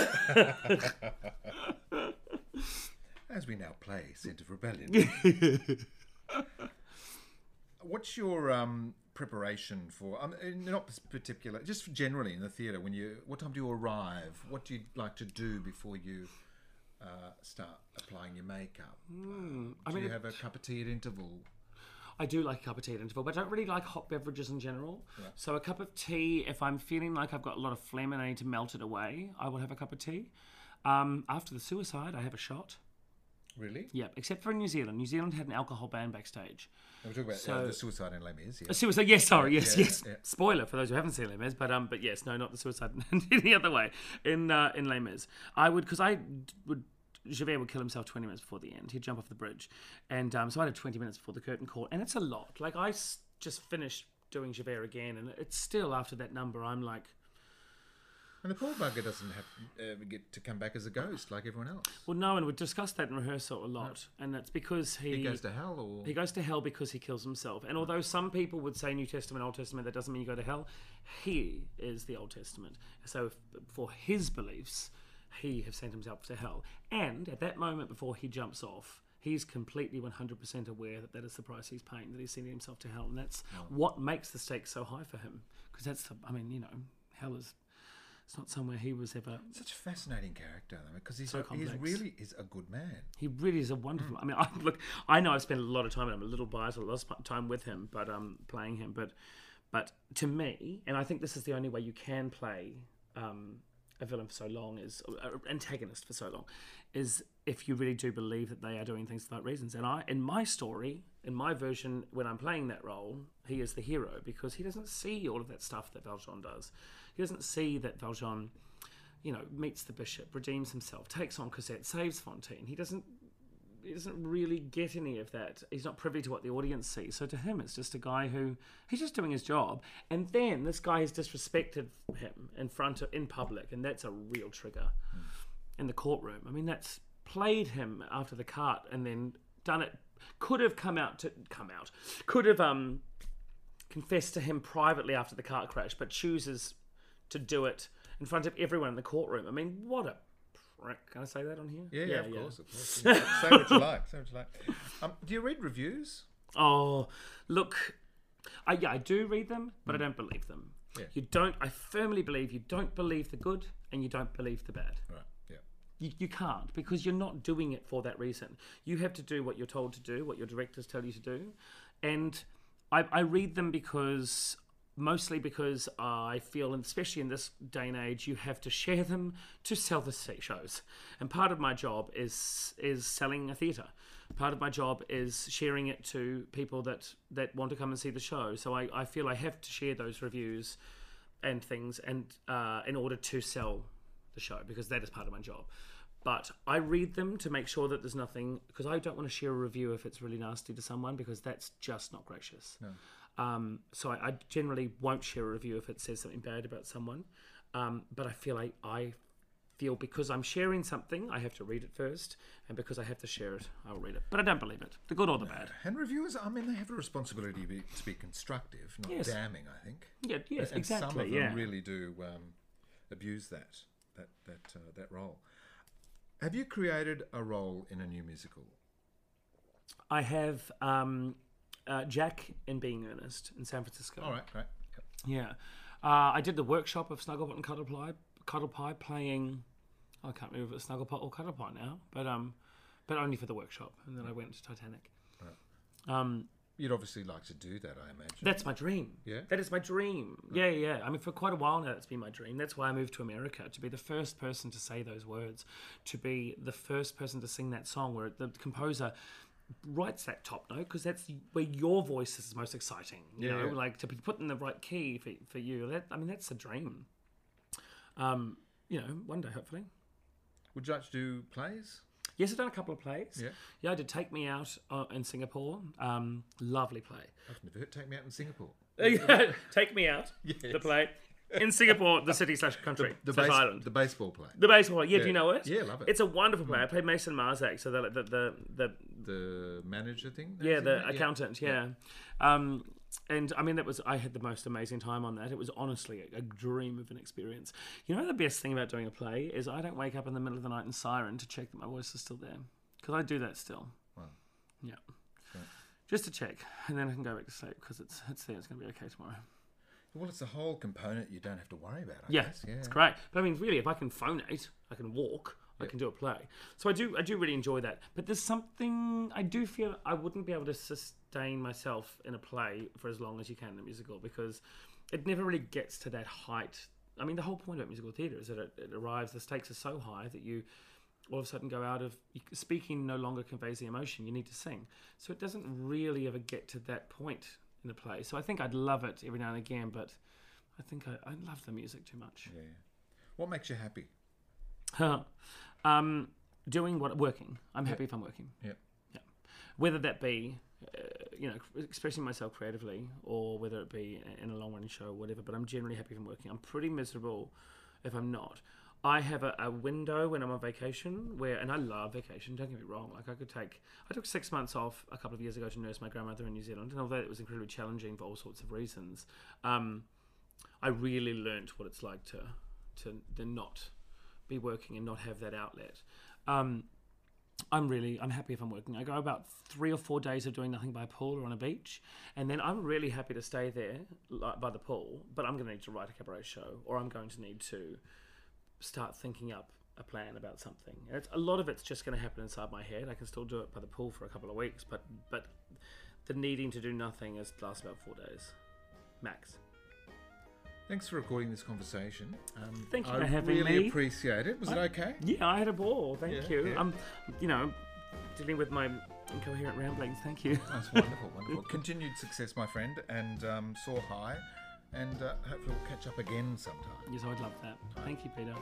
As we now play Scent of Rebellion. What's your um, preparation for, um, not particular, just generally in the theatre, when you, what time do you arrive? What do you like to do before you uh, start applying your makeup? Mm, do I mean, you it- have a cup of tea at interval? I do like a cup of tea at interval, but I don't really like hot beverages in general. Yeah. So a cup of tea, if I'm feeling like I've got a lot of phlegm and I need to melt it away, I will have a cup of tea. Um, after the suicide, I have a shot. Really? Yeah, except for in New Zealand. New Zealand had an alcohol ban backstage. We're talking about So- uh, the suicide in Les Mis, yeah. A suicide, yes, sorry, yes, Yeah, yes. yeah. Spoiler for those who haven't seen Les Mis, but um, but yes, no, not the suicide in any other way. In uh, in Les Mis, I would, because I would, Javert would kill himself twenty minutes before the end. He'd jump off the bridge, and um, so I had twenty minutes before the curtain call, and it's a lot. Like I s- just finished doing Javert again, and it's still after that number, I'm like, And the poor bugger doesn't have uh, get to come back as a ghost like everyone else. well, no, and we discussed that in rehearsal a lot, and it's because he He goes to hell, or He goes to hell because he kills himself. And although some people would say New Testament, Old Testament, that doesn't mean you go to hell. He is the Old Testament. So if, for his beliefs, he has sent himself to hell. And at that moment before he jumps off, he's completely one hundred percent aware that that is the price he's paying, that he's sending himself to hell. And that's what makes the stakes so high for him. Because that's, the, I mean, you know, hell is, it's not somewhere he was ever... Such a fascinating character, though, because he's, So a, he's complex. really is a good man. He really is a wonderful... I mean, I, look, I know I've spent a lot of time, and I'm a little biased, a lot of time with him, but um, playing him. But but to me, and I think this is the only way you can play um, a villain for so long, is an antagonist for so long, is if you really do believe that they are doing things for the right reasons. And I, in my story, in my version, when I'm playing that role, he is the hero because he doesn't see all of that stuff that Valjean does. He doesn't see that Valjean, you know, meets the bishop, redeems himself, takes on Cosette, saves Fantine. He doesn't he doesn't really get any of that. He's not privy to what the audience sees. So to him, it's just a guy who, he's just doing his job. And then this guy has disrespected him in front of, in public, and that's a real trigger mm. in the courtroom. I mean, that's played him after the cart and then done it, could have come out to, come out, could have um confessed to him privately after the car crash, but chooses to do it in front of everyone in the courtroom. I mean, what a prick. Can I say that on here? Yeah, yeah, of course, of course. Yeah. Say what you like, say what you like. Um, do you read reviews? Oh, look, I, yeah, I do read them, but mm. I don't believe them. Yeah. You don't, I firmly believe you don't believe the good and you don't believe the bad. Right, yeah. You, you can't, because you're not doing it for that reason. You have to do what you're told to do, what your directors tell you to do. And I, I read them because... Mostly because I feel, and especially in this day and age, you have to share them to sell the shows. And part of my job is is selling a theatre. Part of my job is sharing it to people that, that want to come and see the show. So I, I feel I have to share those reviews and things and uh, in order to sell the show, because that is part of my job. But I read them to make sure that there's nothing, because I don't want to share a review if it's really nasty to someone, because that's just not gracious. No. Um, so I, I generally won't share a review if it says something bad about someone. Um, but I feel I, I feel because I'm sharing something, I have to read it first, and because I have to share it, I'll read it. But I don't believe it, the good or the bad. And reviewers, I mean, they have a responsibility to be, to be constructive, not Yes. damning, I think. Yeah, yes, and exactly. some of them yeah. really do um, abuse that that that uh, that role. Have you created a role in a new musical? I have um, uh, Jack in Being Earnest in San Francisco. All right, great. Yep. Yeah. Uh, I did the workshop of Snugglepot and Cuddlepie, Cuddlepie playing, I can't remember if it's Snugglepot or Cuddlepie now, but um, but only for the workshop, and then I went to Titanic. Right. Um, You'd obviously like to do that, I imagine. That's my dream. Yeah? That is my dream. Yeah, yeah. I mean, for quite a while now, that's been my dream. That's why I moved to America, to be the first person to say those words, to be the first person to sing that song where the composer writes that top note, because that's where your voice is most exciting. You Yeah, know, yeah. like to be put in the right key for, for you. That, I mean, that's a dream. Um, you know, one day, hopefully. Would you like to do plays? Yes, I've done a couple of plays. Yeah. Yeah, I did Take Me Out uh, in Singapore. Um, lovely play. I've never heard Take Me Out in Singapore. Take Me Out, Yes. the play. In Singapore, the city slash country, The, slash base- island. the baseball play. The baseball, yeah, do Yeah. you know it? Yeah, love it. It's a wonderful play. I played Mason Marzak, so the the the, the The manager thing? yeah, Is the it? accountant, yeah. Um, and I mean, that was I had the most amazing time on that. It was honestly a, a dream of an experience. You know, the best thing about doing a play is I don't wake up in the middle of the night and siren to check that my voice is still there, because I do that still. Wow. Yeah, Great. just to check, and then I can go back to sleep because it's it's there. It's going to be okay tomorrow. Well, it's a whole component you don't have to worry about, I Yeah, guess. Yeah, it's great. But I mean, really, if I can phonate, I can walk, I can do a play. So I do, I do really enjoy that. But there's something I do feel I wouldn't be able to sustain myself in a play for as long as you can in a musical, because it never really gets to that height. I mean, the whole point about musical theatre is that it, it arrives. The stakes are so high that you all of a sudden go out of speaking. No longer conveys the emotion. You need to sing. So it doesn't really ever get to that point in the play. So I think I'd love it every now and again, but I think I, I love the music too much. Yeah. What makes you happy? um, doing what working. I'm happy if I'm working. Yeah. Yeah. Whether that be, uh, you know, expressing myself creatively, or whether it be in a long running show or whatever. But I'm generally happy if I'm working. I'm pretty miserable if I'm not. I have a, a window when I'm on vacation where, and I love vacation, don't get me wrong, like I could take, I took six months off a couple of years ago to nurse my grandmother in New Zealand, and although it was incredibly challenging for all sorts of reasons, um, I really learnt what it's like to, to, to not be working and not have that outlet. Um, I'm really, I'm happy if I'm working. I go about three or four days of doing nothing by a pool or on a beach, and then I'm really happy to stay there like, by the pool, but I'm going to need to write a cabaret show, or I'm going to need to start thinking up a plan about something. And it's, a lot of it's just going to happen inside my head. I can still do it by the pool for a couple of weeks, but but the needing to do nothing is lasts about four days, max. Thanks for recording this conversation. Um, Thank you I for having really me. appreciate it. Was it okay? Yeah, I had a ball. Thank Yeah, you. yeah. I'm, you know, dealing with my incoherent ramblings. Thank you. That's wonderful, wonderful. Continued success, my friend, and um, soar high, and uh, hopefully we'll catch up again sometime. Yes, I'd love that. Thank you, Peter.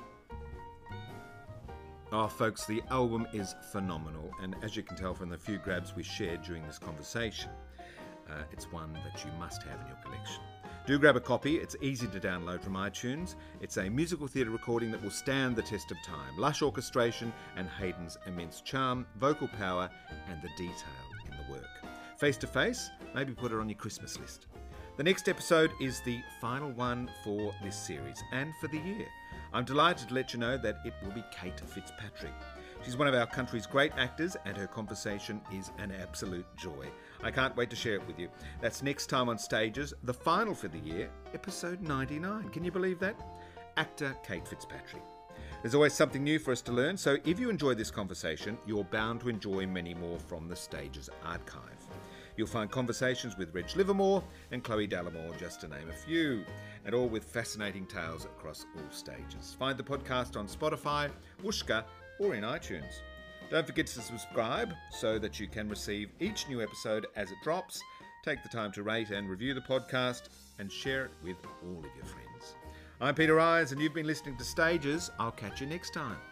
Oh, folks, the album is phenomenal, and as you can tell from the few grabs we shared during this conversation, uh, it's one that you must have in your collection. Do grab a copy. It's easy to download from iTunes. It's a musical theatre recording that will stand the test of time. Lush orchestration and Hayden's immense charm, vocal power, and the detail in the work. Face to face, maybe put it on your Christmas list. The next episode is the final one for this series and for the year. I'm delighted to let you know that it will be Kate Fitzpatrick. She's one of our country's great actors, and her conversation is an absolute joy. I can't wait to share it with you. That's next time on Stages, the final for the year, episode ninety-nine. Can you believe that? Actor Kate Fitzpatrick. There's always something new for us to learn, so if you enjoy this conversation, you're bound to enjoy many more from the Stages archive. You'll find conversations with Reg Livermore and Chloe Dallimore, just to name a few, and all with fascinating tales across all stages. Find the podcast on Spotify, Whooshkaa, or in iTunes. Don't forget to subscribe so that you can receive each new episode as it drops. Take the time to rate and review the podcast and share it with all of your friends. I'm Peter Eyes, and you've been listening to Stages. I'll catch you next time.